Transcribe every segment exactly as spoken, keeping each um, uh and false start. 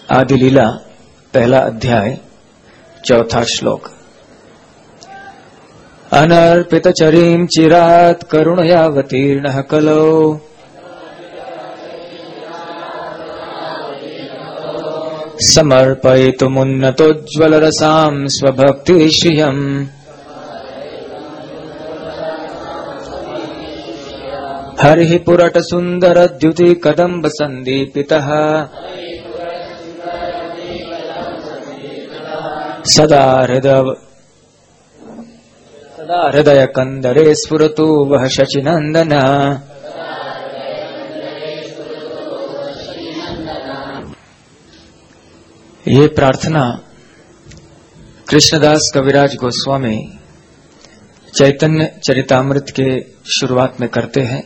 आदि लीला पहला अध्याय चौथा श्लोक। अनर्पित चरीं चिरात् करुणयावतीर्णः कलौ समर्पयितुमुन्नतोज्ज्वलरसां स्वभक्तिश्रियम् हरिः पुरट सुंदर द्युति कदम्ब संदीपितः सदा हृदय सदा हृदय कंदरे स्फुरतु वह शचिनंदन। ये प्रार्थना कृष्णदास कविराज गोस्वामी चैतन्य चरितामृत के शुरुआत में करते हैं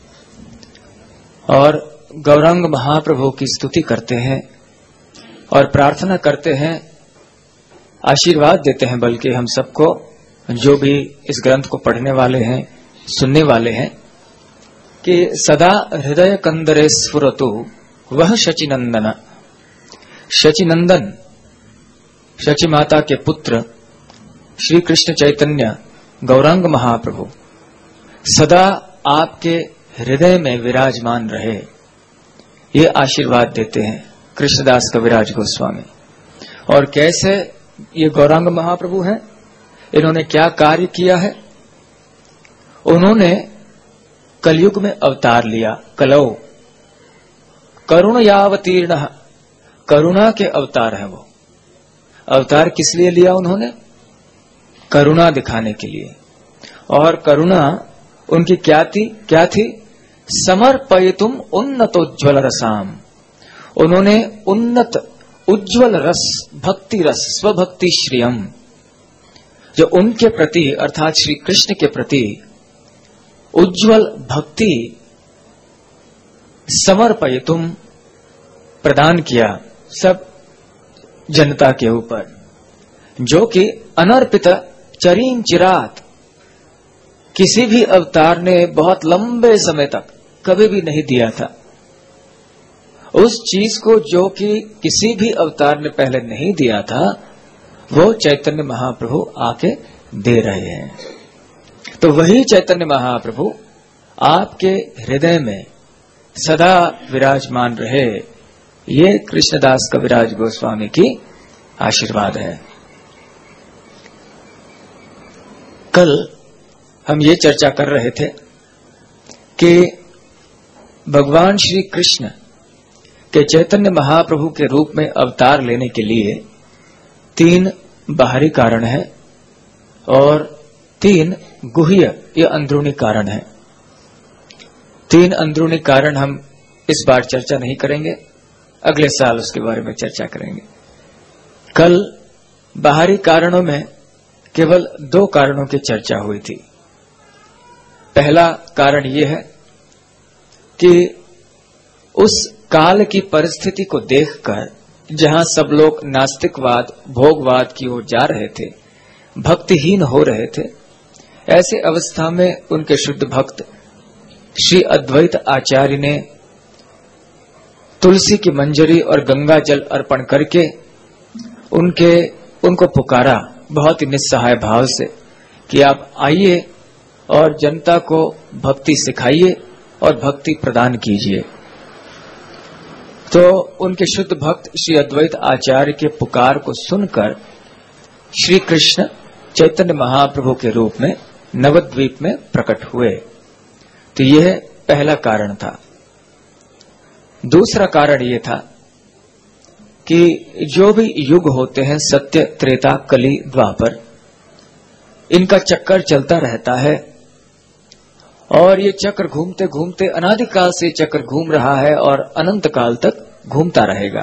और गौरांग महाप्रभु की स्तुति करते हैं और प्रार्थना करते हैं, आशीर्वाद देते हैं, बल्कि हम सबको जो भी इस ग्रंथ को पढ़ने वाले हैं, सुनने वाले हैं, कि सदा हृदय कंदरे स्फुरतु वह शचिनंदन। शचिनंदन शची माता के पुत्र श्री कृष्ण चैतन्य गौरांग महाप्रभु सदा आपके हृदय में विराजमान रहे, ये आशीर्वाद देते हैं कृष्णदास कविराज गोस्वामी। और कैसे ये गौरांग महाप्रभु हैं, इन्होंने क्या कार्य किया है? उन्होंने कलयुग में अवतार लिया। कलौ करुणयावतीर्ण, करुणा के अवतार है वो। अवतार किस लिए लिया उन्होंने? करुणा दिखाने के लिए। और करुणा उनकी क्या थी? क्या थी? समर्पयितुम उन्नतोज्ज्वल रसाम। उन्होंने उन्नत उज्ज्वल रस, भक्ति रस, स्वभक्ति श्रियम, जो उनके प्रति अर्थात श्री कृष्ण के प्रति उज्ज्वल भक्ति समर्पयितुम प्रदान किया सब जनता के ऊपर, जो कि अनर्पित चरीं चिरात, किसी भी अवतार ने बहुत लंबे समय तक कभी भी नहीं दिया था। उस चीज को जो कि किसी भी अवतार ने पहले नहीं दिया था, वो चैतन्य महाप्रभु आके दे रहे हैं। तो वही चैतन्य महाप्रभु आपके हृदय में सदा विराजमान रहे, ये कृष्णदास कविराज गोस्वामी की आशीर्वाद है। कल हम ये चर्चा कर रहे थे कि भगवान श्री कृष्ण के चैतन्य महाप्रभु के रूप में अवतार लेने के लिए तीन बाहरी कारण हैं और तीन गुह्य या अंदरूनी कारण हैं। तीन अंदरूनी कारण हम इस बार चर्चा नहीं करेंगे, अगले साल उसके बारे में चर्चा करेंगे। कल बाहरी कारणों में केवल दो कारणों की चर्चा हुई थी। पहला कारण यह है कि उस काल की परिस्थिति को देखकर, जहां सब लोग नास्तिकवाद, भोगवाद की ओर जा रहे थे, भक्तिहीन हो रहे थे, ऐसे अवस्था में उनके शुद्ध भक्त श्री अद्वैत आचार्य ने तुलसी की मंजरी और गंगा जल अर्पण करके उनके उनको पुकारा बहुत ही निस्सहाय भाव से कि आप आइए और जनता को भक्ति सिखाइए और भक्ति प्रदान कीजिए। तो उनके शुद्ध भक्त श्री अद्वैत आचार्य के पुकार को सुनकर श्री कृष्ण चैतन्य महाप्रभु के रूप में नवद्वीप में प्रकट हुए। तो यह पहला कारण था। दूसरा कारण यह था कि जो भी युग होते हैं, सत्य, त्रेता, कली, द्वापर, इनका चक्कर चलता रहता है और ये चक्र घूमते घूमते अनादिकाल से चक्र घूम रहा है और अनंत काल तक घूमता रहेगा।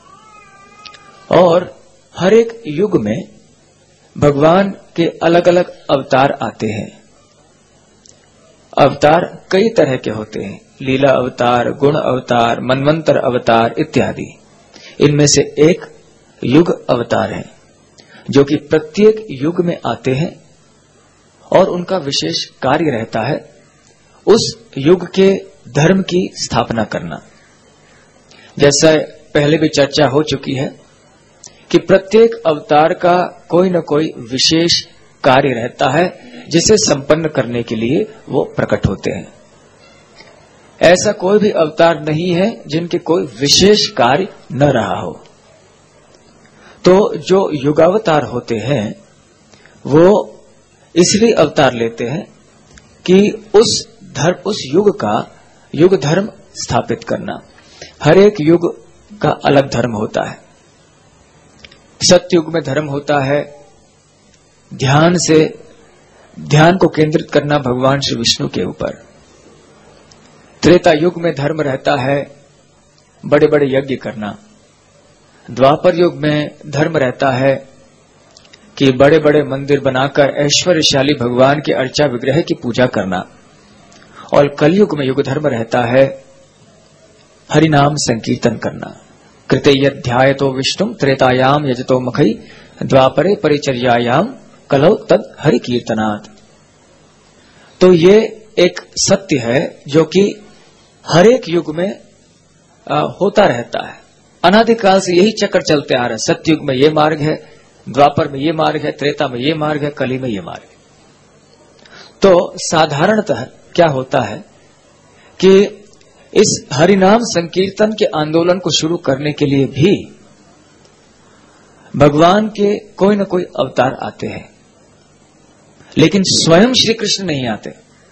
और हर एक युग में भगवान के अलग अलग अवतार आते हैं। अवतार कई तरह के होते हैं, लीला अवतार, गुण अवतार, मनवंतर अवतार इत्यादि। इनमें से एक युग अवतार है, जो कि प्रत्येक युग में आते हैं और उनका विशेष कार्य रहता है उस युग के धर्म की स्थापना करना। जैसे पहले भी चर्चा हो चुकी है कि प्रत्येक अवतार का कोई न कोई विशेष कार्य रहता है जिसे संपन्न करने के लिए वो प्रकट होते हैं। ऐसा कोई भी अवतार नहीं है जिनके कोई विशेष कार्य न रहा हो। तो जो युगावतार होते हैं वो इसलिए अवतार लेते हैं कि उस धर्म उस युग का युग धर्म स्थापित करना। हर एक युग का अलग धर्म होता है। सत्युग में धर्म होता है ध्यान से ध्यान को केंद्रित करना भगवान श्री विष्णु के ऊपर। त्रेता युग में धर्म रहता है बड़े बड़े यज्ञ करना। द्वापर युग में धर्म रहता है कि बड़े बड़े मंदिर बनाकर ऐश्वर्यशाली भगवान के अर्चा विग्रह की पूजा करना। और कलयुग में युग धर्म रहता है हरिनाम संकीर्तन करना। कृतयध्याय तो विष्णु त्रेतायाम यजतो मखई द्वापरे परिचर्यायाम कलौ तद हरि कीर्तनात्। तो ये एक सत्य है जो कि हर एक युग में आ, होता रहता है। अनादिकाल से यही चक्र चलते आ रहा है। सत्युग में ये मार्ग है, द्वापर में ये मार्ग है, त्रेता में ये मार्ग है, कली में ये मार्ग है। तो साधारणतः क्या होता है कि इस हरिनाम संकीर्तन के आंदोलन को शुरू करने के लिए भी भगवान के कोई न कोई अवतार आते हैं, लेकिन स्वयं श्री कृष्ण नहीं आते।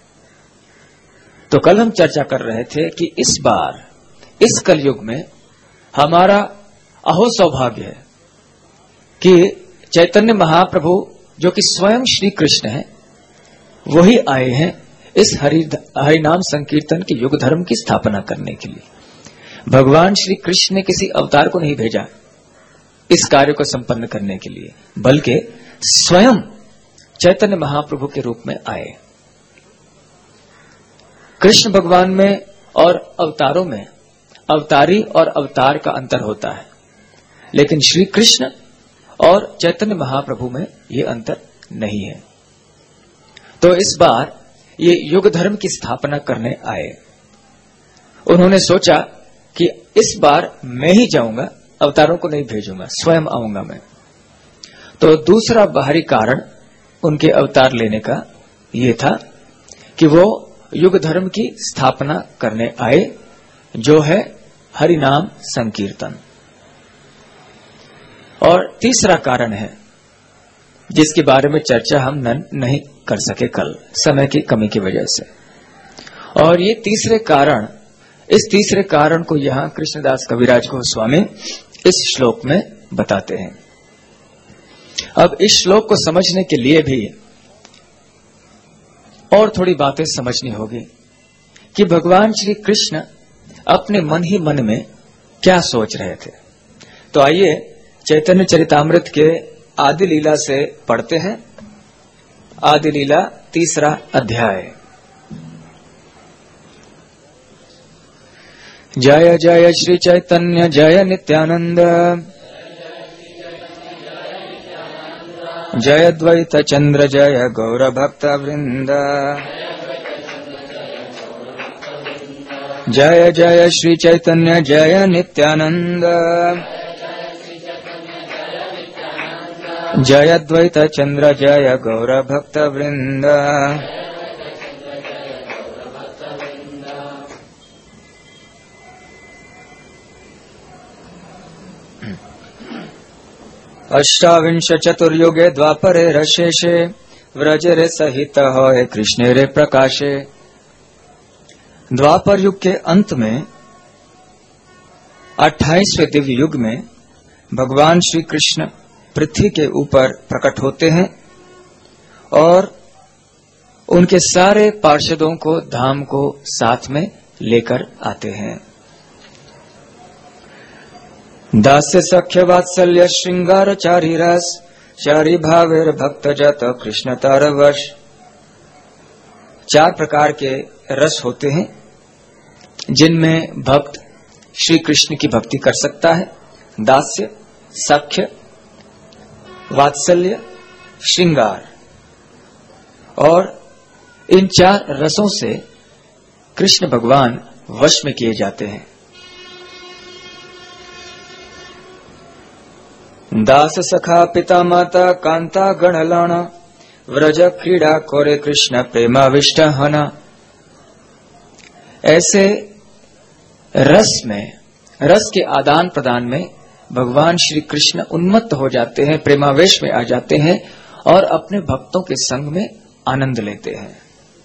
तो कल हम चर्चा कर रहे थे कि इस बार इस कलयुग में हमारा अहो सौभाग्य है कि चैतन्य महाप्रभु जो कि स्वयं श्री कृष्ण हैं वही आए हैं इस हरि हरिनाम संकीर्तन के युग धर्म की स्थापना करने के लिए। भगवान श्री कृष्ण ने किसी अवतार को नहीं भेजा इस कार्य को संपन्न करने के लिए, बल्कि स्वयं चैतन्य महाप्रभु के रूप में आए। कृष्ण भगवान में और अवतारों में अवतारी और अवतार का अंतर होता है, लेकिन श्री कृष्ण और चैतन्य महाप्रभु में ये अंतर नहीं है। तो इस बार ये युग धर्म की स्थापना करने आए। उन्होंने सोचा कि इस बार मैं ही जाऊंगा, अवतारों को नहीं भेजूंगा, स्वयं आऊंगा मैं। तो दूसरा बाहरी कारण उनके अवतार लेने का ये था कि वो युग धर्म की स्थापना करने आए, जो है हरिनाम संकीर्तन। और तीसरा कारण है जिसके बारे में चर्चा हम नहीं कर सके कल, समय की कमी की वजह से। और ये तीसरे कारण इस तीसरे कारण को यहां कृष्णदास कविराज गोस्वामी इस श्लोक में बताते हैं। अब इस श्लोक को समझने के लिए भी और थोड़ी बातें समझनी होगी कि भगवान श्री कृष्ण अपने मन ही मन में क्या सोच रहे थे। तो आइए चैतन्य चरितामृत के आदि लीला से पढ़ते हैं। आदि लीला तीसरा अध्याय। जय जय श्री चैतन्य जय नित्यानंद जय द्वैत चंद्र जय गौर भक्त वृंद। जय जय श्री चैतन्य जय नित्यानंद जय द्वैत चंद्र जय गौर भक्त वृंद। अष्टाविंश चतुर्युगे द्वापरे रशेषे व्रजरे सहित होए कृष्णे रे प्रकाशे। द्वापर युग के अंत में अट्ठाईसवें दिव्य युग में भगवान श्री कृष्ण पृथ्वी के ऊपर प्रकट होते हैं और उनके सारे पार्षदों को धाम को साथ में लेकर आते हैं। दास्य सख्य वात्सल्य श्रृंगार चारी रस चारी भावेर भक्त जत कृष्ण तार वश। चार प्रकार के रस होते हैं जिनमें भक्त श्री कृष्ण की भक्ति कर सकता है। दास्य, सख्य, वात्सल्य, श्रृंगार। और इन चार रसों से कृष्ण भगवान वश में किए जाते हैं। दास सखा पिता माता कांता गणलाना व्रज क्रीड़ा कोरे कृष्ण प्रेमाविष्ट हना। ऐसे रस में, रस के आदान प्रदान में भगवान श्री कृष्ण उन्मत्त हो जाते हैं, प्रेमावेश में आ जाते हैं और अपने भक्तों के संग में आनंद लेते हैं।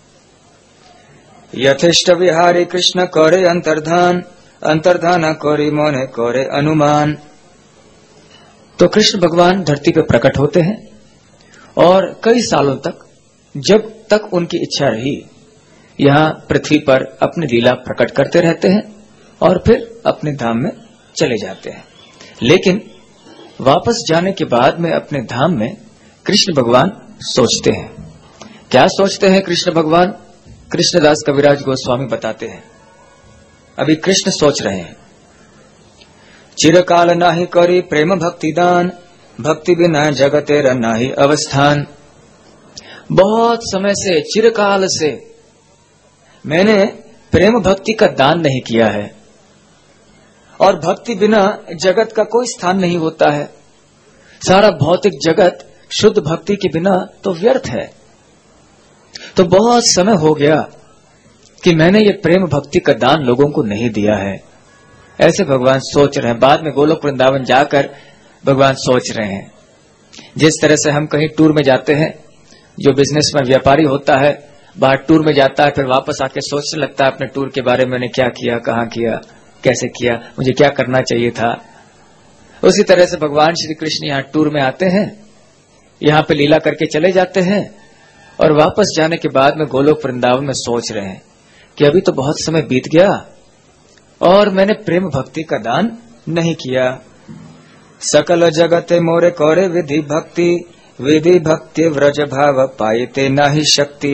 यथेष्ट विहारी कृष्ण करे अंतर्धान, अंतर्धान करे मोने करे अनुमान। तो कृष्ण भगवान धरती पर प्रकट होते हैं और कई सालों तक, जब तक उनकी इच्छा रही, यहाँ पृथ्वी पर अपनी लीला प्रकट करते रहते हैं और फिर अपने धाम में चले जाते हैं। लेकिन वापस जाने के बाद में अपने धाम में कृष्ण भगवान सोचते हैं। क्या सोचते हैं कृष्ण भगवान? कृष्णदास कविराज गोस्वामी बताते हैं। अभी कृष्ण सोच रहे हैं, चिरकाल नाही करी प्रेम भक्ति दान, भक्ति बिना जगते नाही अवस्थान। बहुत समय से, चिरकाल से मैंने प्रेम भक्ति का दान नहीं किया है और भक्ति बिना जगत का कोई स्थान नहीं होता है। सारा भौतिक जगत शुद्ध भक्ति के बिना तो व्यर्थ है। तो बहुत समय हो गया कि मैंने ये प्रेम भक्ति का दान लोगों को नहीं दिया है। ऐसे भगवान सोच रहे हैं। बाद में गोलोक वृंदावन जाकर भगवान सोच रहे हैं, जिस तरह से हम कहीं टूर में जाते हैं, जो बिजनेस में व्यापारी होता है बाहर टूर में जाता है, फिर वापस आके सोचने लगता है अपने टूर के बारे में, मैंने क्या किया, कहाँ किया, कैसे किया, मुझे क्या करना चाहिए था। उसी तरह से भगवान श्री कृष्ण यहाँ टूर में आते हैं, यहाँ पे लीला करके चले जाते हैं और वापस जाने के बाद में गोलोक वृंदावन में सोच रहे हैं कि अभी तो बहुत समय बीत गया और मैंने प्रेम भक्ति का दान नहीं किया। सकल जगते मोरे कोरे विधि भक्ति, विधि भक्ति व्रज भाव पायते नाही शक्ति।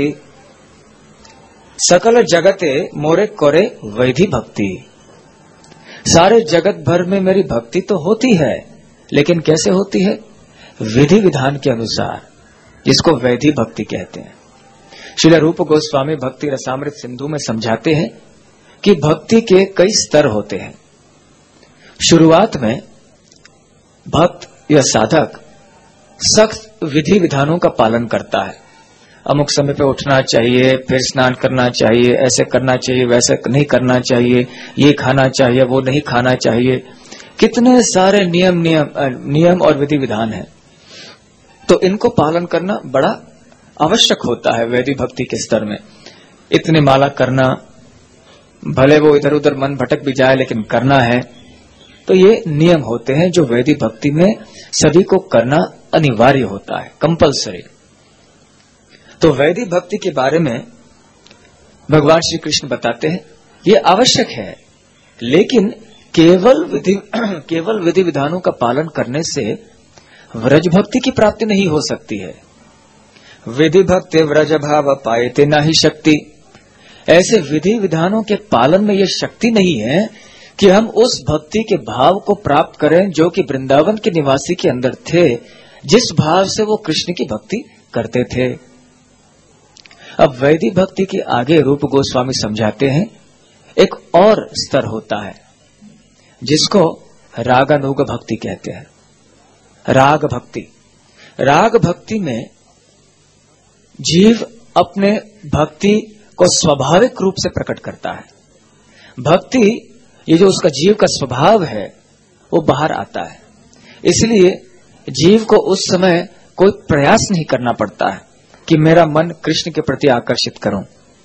सकल जगते मोरे कोरे विधि भक्ति, सारे जगत भर में मेरी भक्ति तो होती है, लेकिन कैसे होती है? विधि विधान के अनुसार, जिसको वैधि भक्ति कहते हैं। श्रील रूप गोस्वामी भक्ति रसामृत सिंधु में समझाते हैं कि भक्ति के कई स्तर होते हैं। शुरुआत में भक्त या साधक सख्त विधि विधानों का पालन करता है। अमुक समय पे उठना चाहिए, फिर स्नान करना चाहिए, ऐसे करना चाहिए, वैसे नहीं करना चाहिए, ये खाना चाहिए, वो नहीं खाना चाहिए। कितने सारे नियम नियम नियम और विधि विधान हैं। तो इनको पालन करना बड़ा आवश्यक होता है वैदिक भक्ति के स्तर में। इतने माला करना, भले वो इधर उधर मन भटक भी जाए लेकिन करना है। तो ये नियम होते हैं जो वैदिक भक्ति में सभी को करना अनिवार्य होता है, कंपलसरी। तो वैदिक भक्ति के बारे में भगवान श्री कृष्ण बताते हैं ये आवश्यक है, लेकिन केवल विधि केवल विधि विधानों का पालन करने से व्रज भक्ति की प्राप्ति नहीं हो सकती है। विधि भक्ति व्रज भाव पायते नाही शक्ति। ऐसे विधि विधानों के पालन में यह शक्ति नहीं है कि हम उस भक्ति के भाव को प्राप्त करें जो कि वृंदावन के निवासी के अंदर थे, जिस भाव से वो कृष्ण की भक्ति करते थे। अब वैदिक भक्ति के आगे रूप गोस्वामी समझाते हैं एक और स्तर होता है जिसको रागानुग भक्ति कहते हैं। राग भक्ति, राग भक्ति में जीव अपने भक्ति को स्वाभाविक रूप से प्रकट करता है। भक्ति, ये जो उसका जीव का स्वभाव है, वो बाहर आता है। इसलिए जीव को उस समय कोई प्रयास नहीं करना पड़ता है कि मेरा मन कृष्ण के प्रति आकर्षित करूं।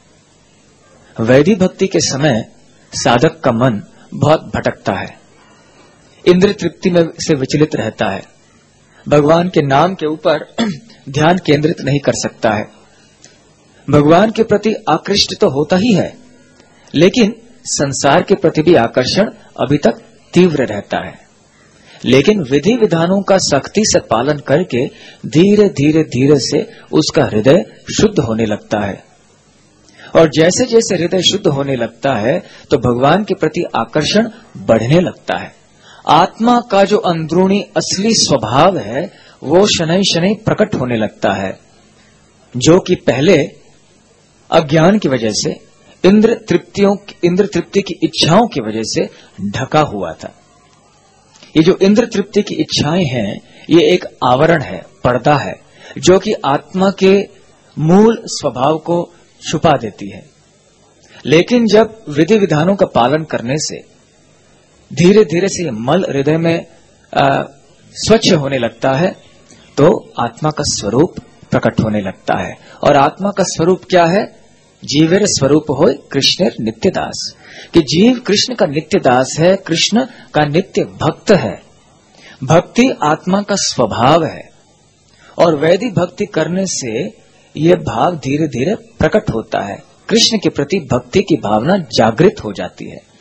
वैदिक भक्ति के समय साधक का मन बहुत भटकता है, इंद्र तृप्ति में से विचलित रहता है, भगवान के नाम के ऊपर ध्यान केंद्रित नहीं कर सकता है। भगवान के प्रति आकृष्ट तो होता ही है, लेकिन संसार के प्रति भी आकर्षण अभी तक तीव्र रहता है। लेकिन विधि विधानों का सख्ती से पालन करके धीरे धीरे धीरे से उसका हृदय शुद्ध होने लगता है, और जैसे जैसे हृदय शुद्ध होने लगता है तो भगवान के प्रति आकर्षण बढ़ने लगता है। आत्मा का जो अंदरूनी असली स्वभाव है वो शनै शनै प्रकट होने लगता है, जो कि पहले अज्ञान की वजह से, इंद्र तृप्तियों इंद्र तृप्ति की इच्छाओं की वजह से ढका हुआ था। ये जो इंद्र तृप्ति की इच्छाएं हैं, ये एक आवरण है, पर्दा है, जो कि आत्मा के मूल स्वभाव को छुपा देती है। लेकिन जब विधि विधानों का पालन करने से धीरे धीरे से ये मल हृदय में आ, स्वच्छ होने लगता है, तो आत्मा का स्वरूप प्रकट होने लगता है। और आत्मा का स्वरूप क्या है? जीवेर स्वरूप होय कृष्णेर नित्य दास, कि जीव कृष्ण का नित्य दास है, कृष्ण का नित्य भक्त है। भक्ति आत्मा का स्वभाव है, और वैदिक भक्ति करने से यह भाव धीरे धीरे प्रकट होता है, कृष्ण के प्रति भक्ति की भावना जागृत हो जाती है।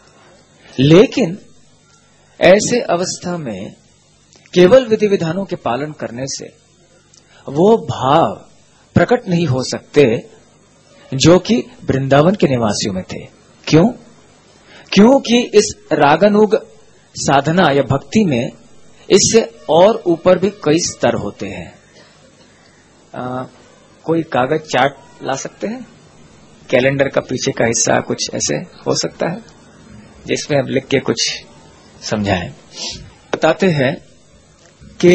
लेकिन ऐसे अवस्था में केवल विधि विधानों के पालन करने से वो भाव प्रकट नहीं हो सकते जो कि वृंदावन के निवासियों में थे। क्यों? क्योंकि इस रागानुग साधना या भक्ति में इससे और ऊपर भी कई स्तर होते हैं। आ, कोई कागज चार्ट ला सकते हैं? कैलेंडर का पीछे का हिस्सा कुछ ऐसे हो सकता है जिसमें अब लिख के कुछ समझाएं। बताते हैं कि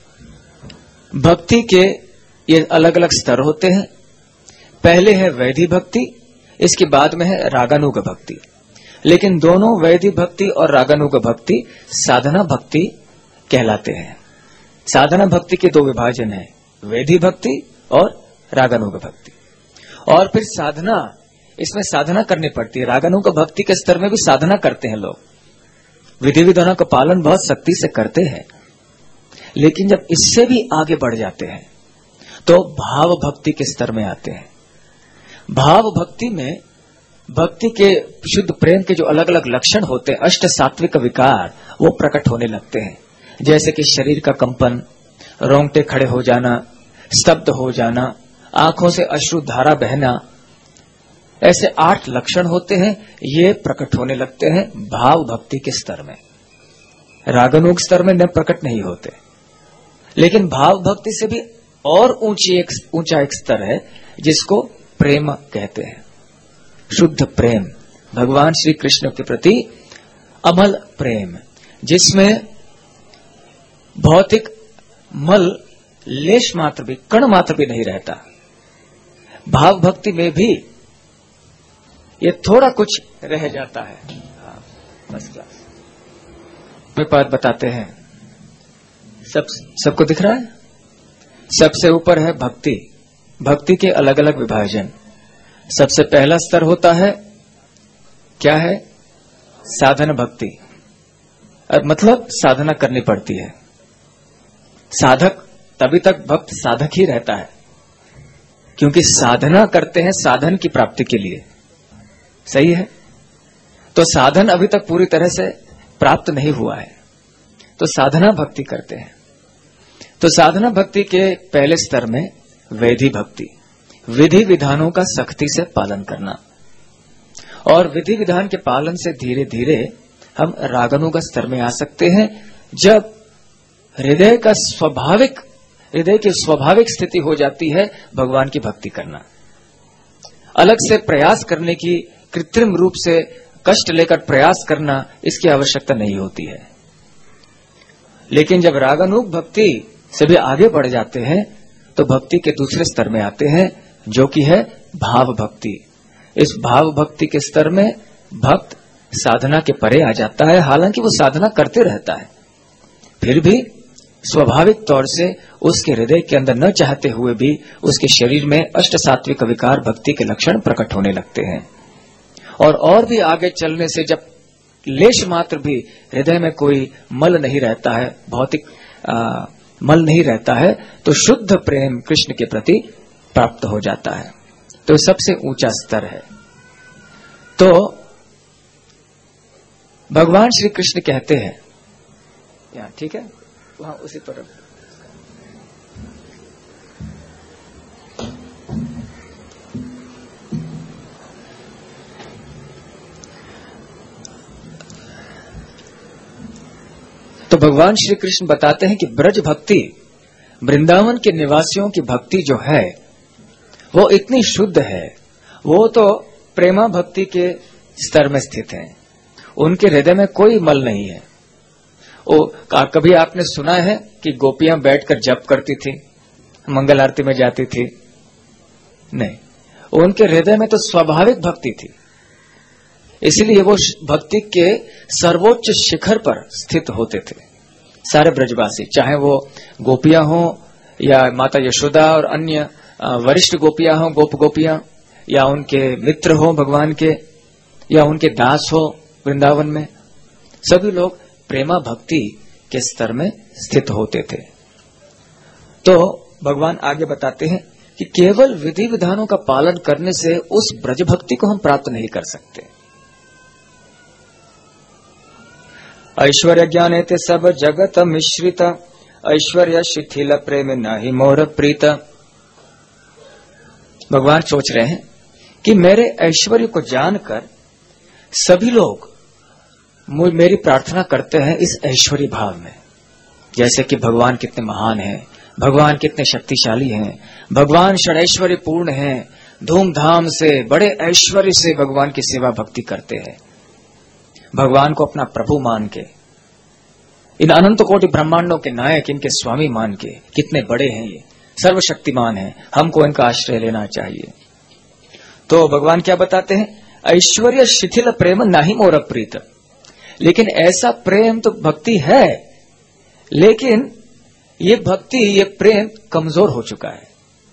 भक्ति के ये अलग अलग स्तर होते हैं। पहले है वैधि भक्ति, इसके बाद में है रागानुग भक्ति। लेकिन दोनों वैधि भक्ति और रागानुग भक्ति साधना भक्ति कहलाते हैं। साधना भक्ति के दो विभाजन है, वैधि भक्ति और रागानुग भक्ति। और फिर साधना, इसमें साधना करनी पड़ती है। रागानुग भक्ति के स्तर में भी साधना करते हैं लोग, विधि विधानों का पालन बहुत सख्ती से करते हैं। लेकिन जब इससे भी आगे बढ़ जाते हैं तो भाव भक्ति के स्तर में आते हैं। भाव भक्ति में भक्ति के शुद्ध प्रेम के जो अलग अलग लक्षण होते हैं, अष्ट सात्विक विकार, वो प्रकट होने लगते हैं। जैसे कि शरीर का कंपन, रोंगटे खड़े हो जाना, स्तब्ध हो जाना, आंखों से अश्रु धारा बहना, ऐसे आठ लक्षण होते हैं। ये प्रकट होने लगते हैं भाव भक्ति के स्तर में। रागानुग स्तर में न प्रकट नहीं होते। लेकिन भाव भक्ति से भी और ऊंची एक ऊंचा एक स्तर है जिसको प्रेम कहते हैं। शुद्ध प्रेम, भगवान श्री कृष्ण के प्रति अमल प्रेम, जिसमें भौतिक मल लेश मात्र भी, कण मात्र भी नहीं रहता। भाव भक्ति में भी ये थोड़ा कुछ रह जाता है। फर्स्ट क्लास में बात बताते हैं। सब सबको दिख रहा है? सबसे ऊपर है भक्ति। भक्ति के अलग अलग विभाजन। सबसे पहला स्तर होता है, क्या है? साधन भक्ति। मतलब साधना करनी पड़ती है। साधक तभी तक भक्त साधक ही रहता है, क्योंकि साधना करते हैं साधन की प्राप्ति के लिए। सही है? तो साधन अभी तक पूरी तरह से प्राप्त नहीं हुआ है, तो साधना भक्ति करते हैं। तो साधना भक्ति के पहले स्तर में वैधि भक्ति, विधि विधानों का सख्ती से पालन करना। और विधि विधान के पालन से धीरे धीरे हम रागानुग स्तर में आ सकते हैं, जब हृदय का स्वाभाविक हृदय की स्वाभाविक स्थिति हो जाती है भगवान की भक्ति करना। अलग से प्रयास करने की, कृत्रिम रूप से कष्ट लेकर प्रयास करना, इसकी आवश्यकता नहीं होती है। लेकिन जब रागानुग भक्ति से भी आगे बढ़ जाते हैं तो भक्ति के दूसरे स्तर में आते हैं, जो कि है भाव भक्ति। इस भाव भक्ति के स्तर में भक्त साधना के परे आ जाता है। हालांकि वो साधना करते रहता है, फिर भी स्वाभाविक तौर से उसके हृदय के अंदर न चाहते हुए भी उसके शरीर में अष्ट सात्विक विकार भक्ति के लक्षण प्रकट होने लगते हैं। और और भी आगे चलने से जब लेश मात्र भी हृदय में कोई मल नहीं रहता है, भौतिक आ, मल नहीं रहता है, तो शुद्ध प्रेम कृष्ण के प्रति प्राप्त हो जाता है। तो सबसे ऊंचा स्तर है। तो भगवान श्री कृष्ण कहते हैं, यहाँ ठीक है, वहां उसी पर तो भगवान श्री कृष्ण बताते हैं कि ब्रज भक्ति, वृंदावन के निवासियों की भक्ति जो है वो इतनी शुद्ध है, वो तो प्रेमा भक्ति के स्तर में स्थित है। उनके हृदय में कोई मल नहीं है। वो कभी आपने सुना है कि गोपियां बैठकर जप करती थी, मंगल आरती में जाती थी? नहीं, उनके हृदय में तो स्वाभाविक भक्ति थी, इसलिए वो भक्ति के सर्वोच्च शिखर पर स्थित होते थे सारे ब्रजवासी, चाहे वो गोपियां हो या माता यशोदा और अन्य वरिष्ठ गोपियां हो, गोप गोपियां, या उनके मित्र हो भगवान के, या उनके दास हो वृंदावन में, सभी लोग प्रेमा भक्ति के स्तर में स्थित होते थे। तो भगवान आगे बताते हैं कि केवल विधि विधानों का पालन करने से उस ब्रज भक्ति को हम प्राप्त नहीं कर सकते। ऐश्वर्य ज्ञान ते सब जगत मिश्रित, ऐश्वर्य शिथिल प्रेम नाही मोर प्रीत। भगवान सोच रहे हैं कि मेरे ऐश्वर्य को जानकर सभी लोग मेरी प्रार्थना करते हैं इस ऐश्वर्य भाव में, जैसे कि भगवान कितने महान हैं, भगवान कितने शक्तिशाली हैं, भगवान षडैश्वर्य पूर्ण हैं, धूमधाम से बड़े ऐश्वर्य से भगवान की सेवा भक्ति करते हैं, भगवान को अपना प्रभु मान के, इन अनंत कोटि ब्रह्मांडों के नायक, इनके स्वामी मान के, कितने बड़े हैं ये, सर्वशक्तिमान हैं, हमको इनका आश्रय लेना चाहिए। तो भगवान क्या बताते हैं? ऐश्वर्य शिथिल प्रेम नाही मोर प्रीत। लेकिन ऐसा प्रेम तो भक्ति है, लेकिन ये भक्ति, ये प्रेम कमजोर हो चुका है,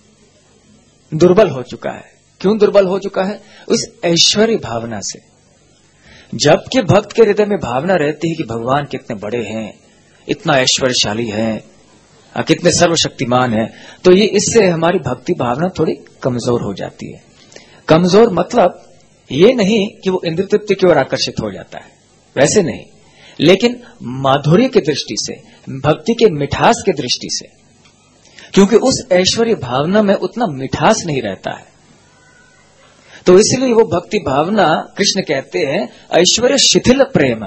दुर्बल हो चुका है। क्यों दुर्बल हो चुका है? उस ऐश्वर्य भावना से। जबकि भक्त के हृदय में भावना रहती है कि भगवान कितने बड़े हैं, इतना ऐश्वर्यशाली हैं, कितने सर्वशक्तिमान हैं, तो ये इससे हमारी भक्ति भावना थोड़ी कमजोर हो जाती है। कमजोर मतलब ये नहीं कि वो इंद्रिय तृप्ति की ओर आकर्षित हो जाता है, वैसे नहीं, लेकिन माधुर्य की दृष्टि से, भक्ति के मिठास की दृष्टि से, क्योंकि उस ऐश्वर्य भावना में उतना मिठास नहीं रहता है, तो इसलिए वो भक्ति भावना, कृष्ण कहते हैं ऐश्वर्य शिथिल प्रेम,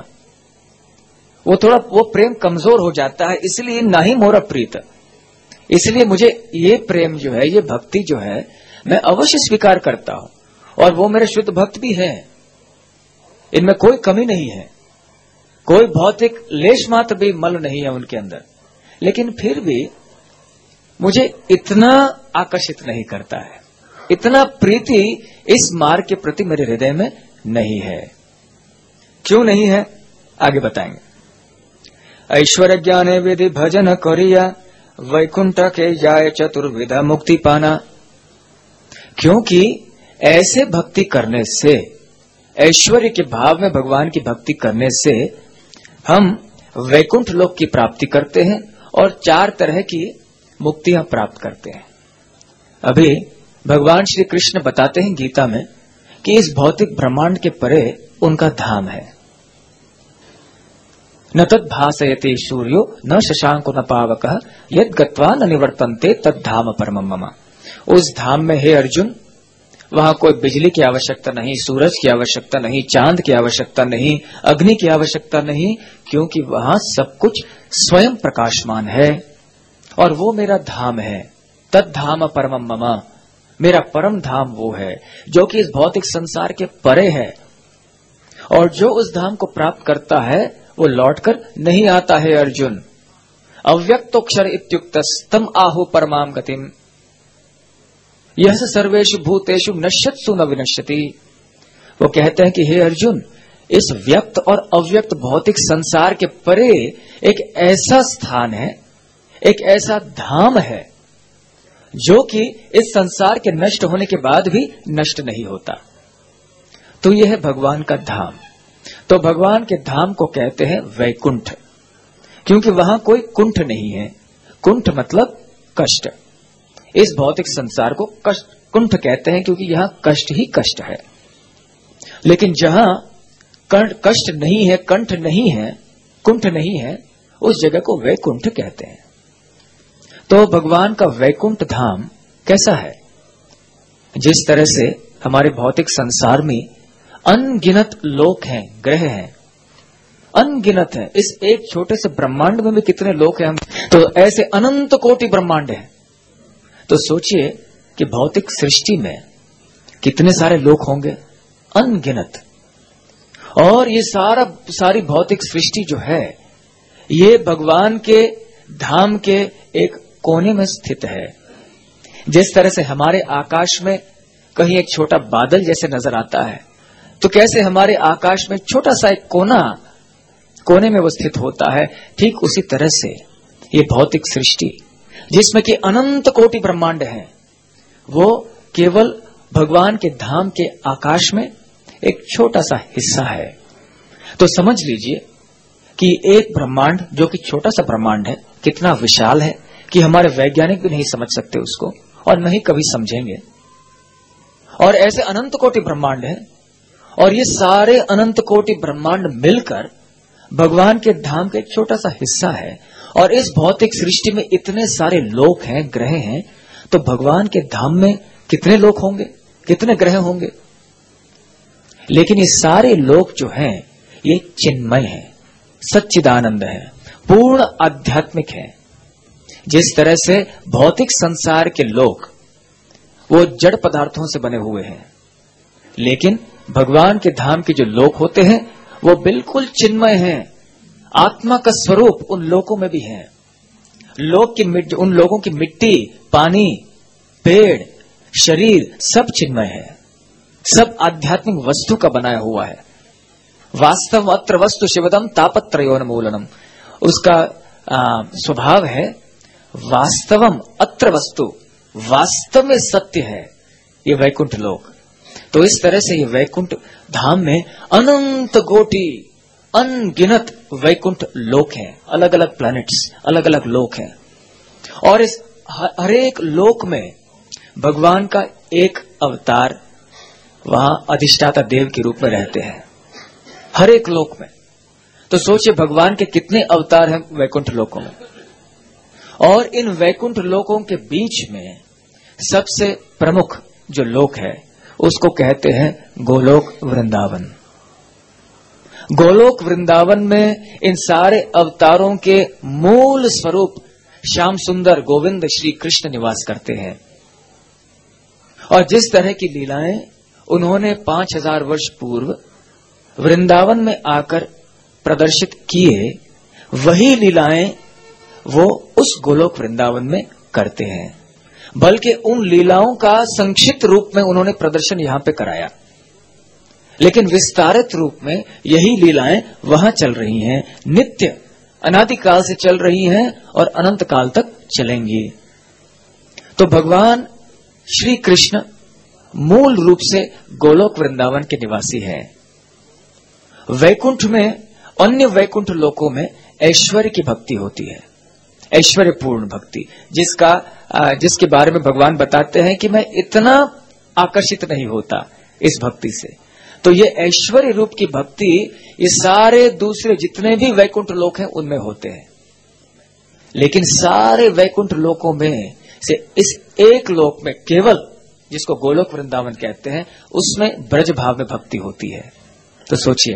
वो थोड़ा वो प्रेम कमजोर हो जाता है, इसलिए नहीं मोर प्रीत। इसलिए मुझे ये प्रेम जो है, ये भक्ति जो है, मैं अवश्य स्वीकार करता हूं, और वो मेरे शुद्ध भक्त भी हैं, इनमें कोई कमी नहीं है, कोई भौतिक लेश मात्र भी मल नहीं है उनके अंदर, लेकिन फिर भी मुझे इतना आकर्षित नहीं करता है, इतना प्रीति इस मार्ग के प्रति मेरे हृदय में नहीं है। क्यों नहीं है? आगे बताएंगे। ऐश्वर्य ज्ञान विधि भजन करिया, वैकुंठ के जाय चतुर्विधा मुक्ति पाना। क्योंकि ऐसे भक्ति करने से, ऐश्वर्य के भाव में भगवान की भक्ति करने से हम वैकुंठ लोक की प्राप्ति करते हैं और चार तरह की मुक्तियां प्राप्त करते हैं। अभी भगवान श्री कृष्ण बताते हैं गीता में कि इस भौतिक ब्रह्मांड के परे उनका धाम है। न तद भासयते सूर्यो न शशांको न पावकः यद गत्वा न निवर्तन्ते तद धाम परमम मम। उस धाम में हे अर्जुन, वहां कोई बिजली की आवश्यकता नहीं, सूरज की आवश्यकता नहीं, चांद की आवश्यकता नहीं, अग्नि की आवश्यकता नहीं, क्योंकि वहां सब कुछ स्वयं प्रकाशमान है और वो मेरा धाम है। तद धाम परमम मम, मेरा परम धाम वो है जो कि इस भौतिक संसार के परे है, और जो उस धाम को प्राप्त करता है वो लौटकर नहीं आता है। अर्जुन, अव्यक्तोक्षर इत्युक्तस्तम आहु परमाम गतिम, यह सर्वेषु भूतेषु नश्यत्सु न विनश्यति। वो कहते हैं कि हे अर्जुन, इस व्यक्त और अव्यक्त भौतिक संसार के परे एक ऐसा स्थान है, एक ऐसा धाम है जो कि इस संसार के नष्ट होने के बाद भी नष्ट नहीं होता। तो यह है भगवान का धाम। तो भगवान के धाम को कहते हैं वैकुंठ, क्योंकि वहां कोई कुंठ नहीं है। कुंठ मतलब कष्ट। इस भौतिक संसार को कष्ट कुंठ कहते हैं क्योंकि यहां कष्ट ही कष्ट है। लेकिन जहां कष्ट नहीं है, कंठ नहीं है, कुंठ नहीं है, उस जगह को वैकुंठ कहते हैं। तो भगवान का वैकुंठ धाम कैसा है? जिस तरह से हमारे भौतिक संसार में अनगिनत लोक हैं, ग्रह हैं, अनगिनत है। इस एक छोटे से ब्रह्मांड में भी कितने लोक हैं हम, तो ऐसे अनंत कोटि ब्रह्मांड हैं। तो सोचिए कि भौतिक सृष्टि में कितने सारे लोक होंगे, अनगिनत। और ये सारा सारी भौतिक सृष्टि जो है, ये भगवान के धाम के एक कोने में स्थित है। जिस तरह से हमारे आकाश में कहीं एक छोटा बादल जैसे नजर आता है, तो कैसे हमारे आकाश में छोटा सा एक कोना कोने में वो स्थित होता है, ठीक उसी तरह से ये भौतिक सृष्टि जिसमें कि अनंत कोटि ब्रह्मांड है, वो केवल भगवान के धाम के आकाश में एक छोटा सा हिस्सा है। तो समझ लीजिए कि एक ब्रह्मांड जो कि छोटा सा ब्रह्मांड है, कितना विशाल है कि हमारे वैज्ञानिक भी नहीं समझ सकते उसको और नहीं कभी समझेंगे। और ऐसे अनंत कोटि ब्रह्मांड है, और ये सारे अनंत कोटि ब्रह्मांड मिलकर भगवान के धाम का एक छोटा सा हिस्सा है। और इस भौतिक सृष्टि में इतने सारे लोक हैं, ग्रह हैं, तो भगवान के धाम में कितने लोक होंगे, कितने ग्रह होंगे। लेकिन ये सारे लोक जो हैं ये चिन्मय है, सच्चिदानंद है, पूर्ण आध्यात्मिक है। जिस तरह से भौतिक संसार के लोक वो जड़ पदार्थों से बने हुए हैं, लेकिन भगवान के धाम के जो लोक होते हैं वो बिल्कुल चिन्मय हैं। आत्मा का स्वरूप उन लोकों में भी है। लोक की मिट्टी, उन लोगों की मिट्टी, पानी, पेड़, शरीर सब चिन्मय है, सब आध्यात्मिक वस्तु का बनाया हुआ है। वास्तव अत्र वस्तु शिवदम तापत्रयोन्मूलनम, उसका स्वभाव है वास्तवम अत्र वस्तु, वास्तव में सत्य है ये वैकुंठ लोक। तो इस तरह से ये वैकुंठ धाम में अनंत कोटि अनगिनत वैकुंठ लोक हैं, अलग अलग प्लैनेट्स, अलग अलग लोक हैं। और इस हर एक लोक में भगवान का एक अवतार वहां अधिष्ठाता देव के रूप में रहते हैं, हर एक लोक में। तो सोचिए भगवान के कितने अवतार हैं वैकुंठ लोकों में। और इन वैकुंठ लोकों के बीच में सबसे प्रमुख जो लोक है उसको कहते हैं गोलोक वृंदावन। गोलोक वृंदावन में इन सारे अवतारों के मूल स्वरूप श्याम सुंदर गोविंद श्री कृष्ण निवास करते हैं। और जिस तरह की लीलाएं उन्होंने पांच हजार वर्ष पूर्व वृंदावन में आकर प्रदर्शित किए, वही लीलाएं वो उस गोलोक वृंदावन में करते हैं। बल्कि उन लीलाओं का संक्षिप्त रूप में उन्होंने प्रदर्शन यहां पे कराया, लेकिन विस्तारित रूप में यही लीलाएं वहां चल रही हैं, नित्य अनादिकाल से चल रही हैं और अनंत काल तक चलेंगी। तो भगवान श्री कृष्ण मूल रूप से गोलोक वृंदावन के निवासी हैं। वैकुंठ में, अन्य वैकुंठ लोकों में ऐश्वर्य की भक्ति होती है, ऐश्वर्यपूर्ण भक्ति, जिसका जिसके बारे में भगवान बताते हैं कि मैं इतना आकर्षित नहीं होता इस भक्ति से। तो ये ऐश्वर्य रूप की भक्ति ये सारे दूसरे जितने भी वैकुंठ लोक हैं उनमें होते हैं। लेकिन सारे वैकुंठ लोकों में से इस एक लोक में केवल, जिसको गोलोक वृंदावन कहते हैं, उसमें ब्रज भाव में भक्ति होती है। तो सोचिए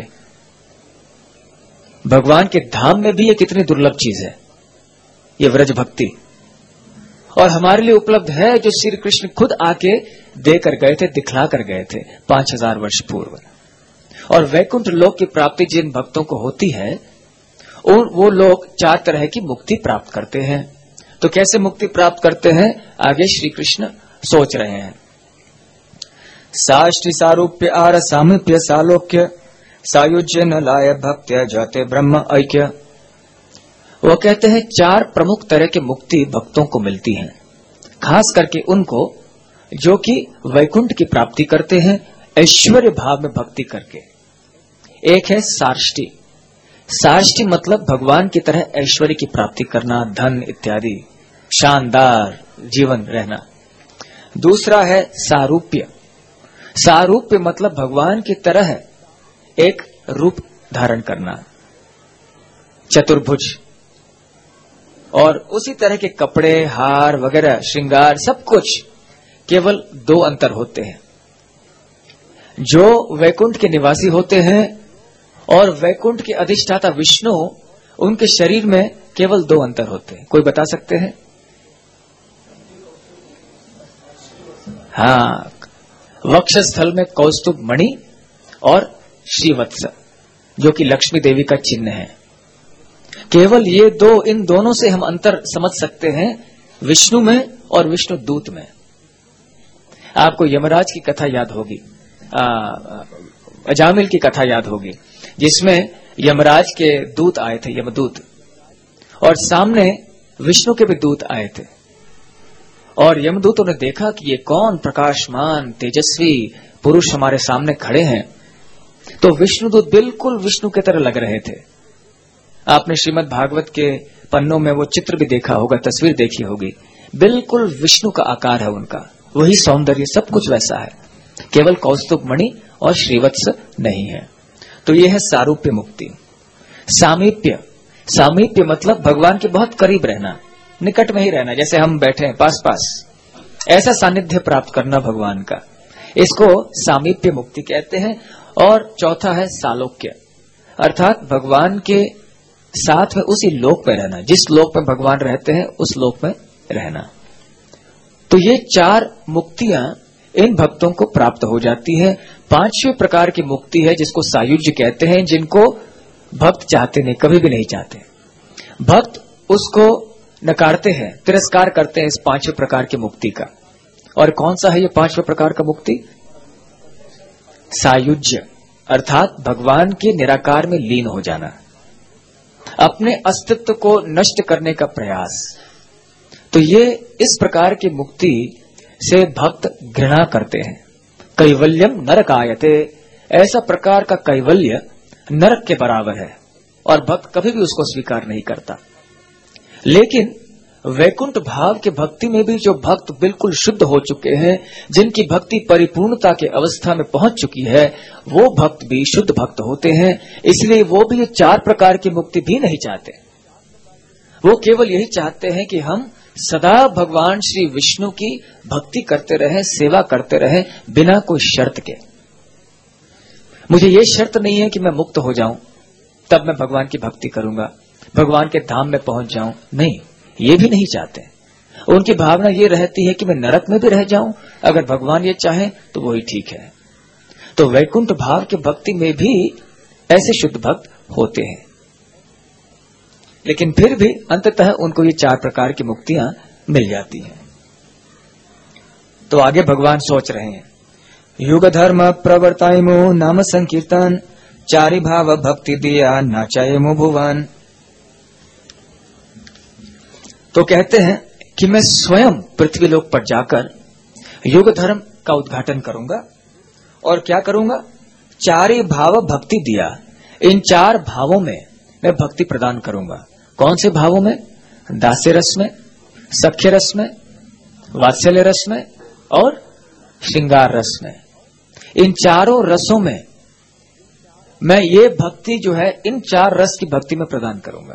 भगवान के धाम में भी ये कितनी दुर्लभ चीज है, ये व्रज भक्ति। और हमारे लिए उपलब्ध है, जो श्री कृष्ण खुद आके देकर गए थे, दिखला कर गए थे पांच हजार वर्ष पूर्व। और वैकुंठ लोक की प्राप्ति जिन भक्तों को होती है, और वो लोग चार तरह की मुक्ति प्राप्त करते हैं। तो कैसे मुक्ति प्राप्त करते हैं, आगे श्री कृष्ण सोच रहे हैं। साष्टि सारूप्य आर सामीप्य सालोक्य सायुज्य न लाय भक्त्य जाते ब्रह्म ऐक्य। वो कहते हैं चार प्रमुख तरह की मुक्ति भक्तों को मिलती है, खास करके उनको जो कि वैकुंठ की प्राप्ति करते हैं ऐश्वर्य भाव में भक्ति करके। एक है सार्ष्टि। सार्ष्टि मतलब भगवान की तरह ऐश्वर्य की प्राप्ति करना, धन इत्यादि, शानदार जीवन रहना। दूसरा है सारूप्य। सारूप्य मतलब भगवान की तरह एक रूप धारण करना, चतुर्भुज, और उसी तरह के कपड़े, हार वगैरह, श्रृंगार, सब कुछ। केवल दो अंतर होते हैं, जो वैकुंठ के निवासी होते हैं और वैकुंठ के अधिष्ठाता विष्णु, उनके शरीर में केवल दो अंतर होते हैं। कोई बता सकते हैं? हाँ, वक्षस्थल में कौस्तुभ मणि और श्रीवत्स, जो कि लक्ष्मी देवी का चिन्ह है। केवल ये दो, इन दोनों से हम अंतर समझ सकते हैं, विष्णु में और विष्णु दूत में। आपको यमराज की कथा याद होगी, अजामिल की कथा याद होगी, जिसमें यमराज के दूत आए थे, यमदूत, और सामने विष्णु के भी दूत आए थे। और यमदूतों ने देखा कि ये कौन प्रकाशमान तेजस्वी पुरुष हमारे सामने खड़े हैं। तो विष्णुदूत बिल्कुल विष्णु की तरह लग रहे थे। आपने श्रीमद् भागवत के पन्नों में वो चित्र भी देखा होगा, तस्वीर देखी होगी, बिल्कुल विष्णु का आकार है उनका, वही सौंदर्य, सब कुछ वैसा है, केवल कौस्तुभ मणि और श्रीवत्स नहीं है। तो ये है सारूप्य मुक्ति। सामीप्य, सामीप्य मतलब भगवान के बहुत करीब रहना, निकट में ही रहना, जैसे हम बैठे हैं पास पास, ऐसा सानिध्य प्राप्त करना भगवान का, इसको सामीप्य मुक्ति कहते हैं। और चौथा है सालोक्य, अर्थात भगवान के साथ में उसी लोक में रहना, जिस लोक में भगवान रहते हैं उस लोक में रहना। तो ये चार मुक्तियां इन भक्तों को प्राप्त हो जाती है। पांचवें प्रकार की मुक्ति है जिसको सायुज्य कहते हैं, जिनको भक्त चाहते नहीं, कभी भी नहीं चाहते, भक्त उसको नकारते हैं, तिरस्कार करते हैं इस पांचवें प्रकार की मुक्ति का। और कौन सा है ये पांचवें प्रकार का मुक्ति? सायुज्य, अर्थात भगवान के निराकार में लीन हो जाना, अपने अस्तित्व को नष्ट करने का प्रयास। तो ये इस प्रकार की मुक्ति से भक्त घृणा करते हैं। कैवल्यम नरकायते, ऐसा प्रकार का कैवल्य नरक के बराबर है और भक्त कभी भी उसको स्वीकार नहीं करता। लेकिन वैकुंठ भाव के भक्ति में भी जो भक्त बिल्कुल शुद्ध हो चुके हैं, जिनकी भक्ति परिपूर्णता के अवस्था में पहुंच चुकी है, वो भक्त भी शुद्ध भक्त होते हैं। इसलिए वो भी ये चार प्रकार की मुक्ति भी नहीं चाहते, वो केवल यही चाहते हैं कि हम सदा भगवान श्री विष्णु की भक्ति करते रहें, सेवा करते रहें, बिना कोई शर्त के। मुझे ये शर्त नहीं है कि मैं मुक्त हो जाऊं तब मैं भगवान की भक्ति करूंगा, भगवान के धाम में पहुंच जाऊं, नहीं, ये भी नहीं चाहते। उनकी भावना ये रहती है कि मैं नरक में भी रह जाऊं, अगर भगवान ये चाहे तो वही ठीक है। तो वैकुंठ भाव के भक्ति में भी ऐसे शुद्ध भक्त होते हैं, लेकिन फिर भी अंततः उनको ये चार प्रकार की मुक्तियां मिल जाती हैं। तो आगे भगवान सोच रहे हैं, युग धर्म प्रवर्तायमो नाम संकीर्तन, चारि भाव भक्ति दिया नाचायमो भुवन। तो कहते हैं कि मैं स्वयं पृथ्वी लोक पर जाकर युग धर्म का उद्घाटन करूंगा। और क्या करूंगा? चारि भाव भक्ति दिया, इन चार भावों में मैं भक्ति प्रदान करूंगा। कौन से भावों में? दास्य रस में, सख्य रस में, वात्सल्य रस में और श्रृंगार रस में। इन चारों रसों में मैं ये भक्ति जो है इन चार रस की भक्ति में प्रदान करूंगा।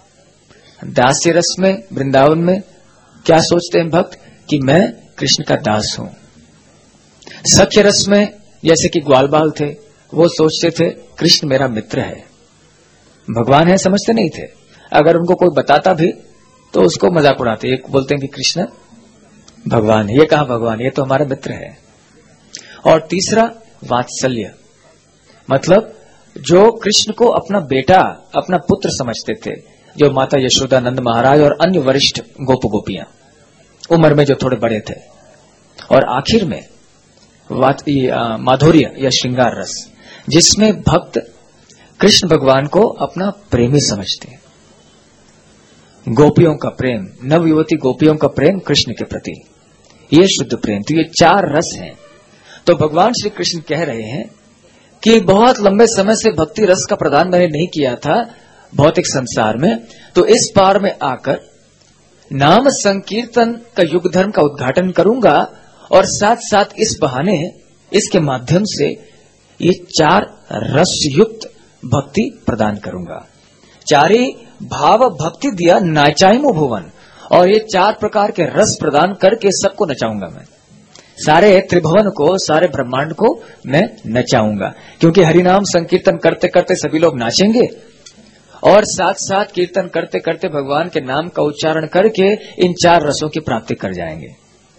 दास्य रस में, वृंदावन में क्या सोचते हैं भक्त कि मैं कृष्ण का दास हूं। सख्य रस में जैसे कि ग्वाल बाल थे, वो सोचते थे कृष्ण मेरा मित्र है, भगवान है समझते नहीं थे। अगर उनको कोई बताता भी तो उसको मजाक उड़ाते, एक बोलते हैं कि कृष्ण भगवान है, ये कहा भगवान, ये तो हमारा मित्र है। और तीसरा वात्सल्य, मतलब जो कृष्ण को अपना बेटा, अपना पुत्र समझते थे, जो माता यशोदा, नंद महाराज और अन्य वरिष्ठ गोप गोपियां उम्र में जो थोड़े बड़े थे। और आखिर में माधुर्य या श्रृंगार रस, जिसमें भक्त कृष्ण भगवान को अपना प्रेमी समझते हैं। गोपियों का प्रेम, नवयुवती गोपियों का प्रेम कृष्ण के प्रति, ये शुद्ध प्रेम। तो ये चार रस हैं। तो भगवान श्री कृष्ण कह रहे हैं कि बहुत लंबे समय से भक्ति रस का प्रदान मैंने नहीं किया था भौतिक संसार में, तो इस बार में आकर नाम संकीर्तन का युग धर्म का उद्घाटन करूंगा और साथ साथ इस बहाने, इसके माध्यम से ये चार रस युक्त भक्ति प्रदान करूंगा। चारे भाव भक्ति दिया नाचायमो भुवन, और ये चार प्रकार के रस प्रदान करके सबको नचाऊंगा मैं, सारे त्रिभुवन को, सारे ब्रह्मांड को मैं नचाऊंगा। क्योंकि हरिनाम संकीर्तन करते करते सभी लोग नाचेंगे और साथ साथ कीर्तन करते करते भगवान के नाम का उच्चारण करके इन चार रसों की प्राप्ति कर जाएंगे।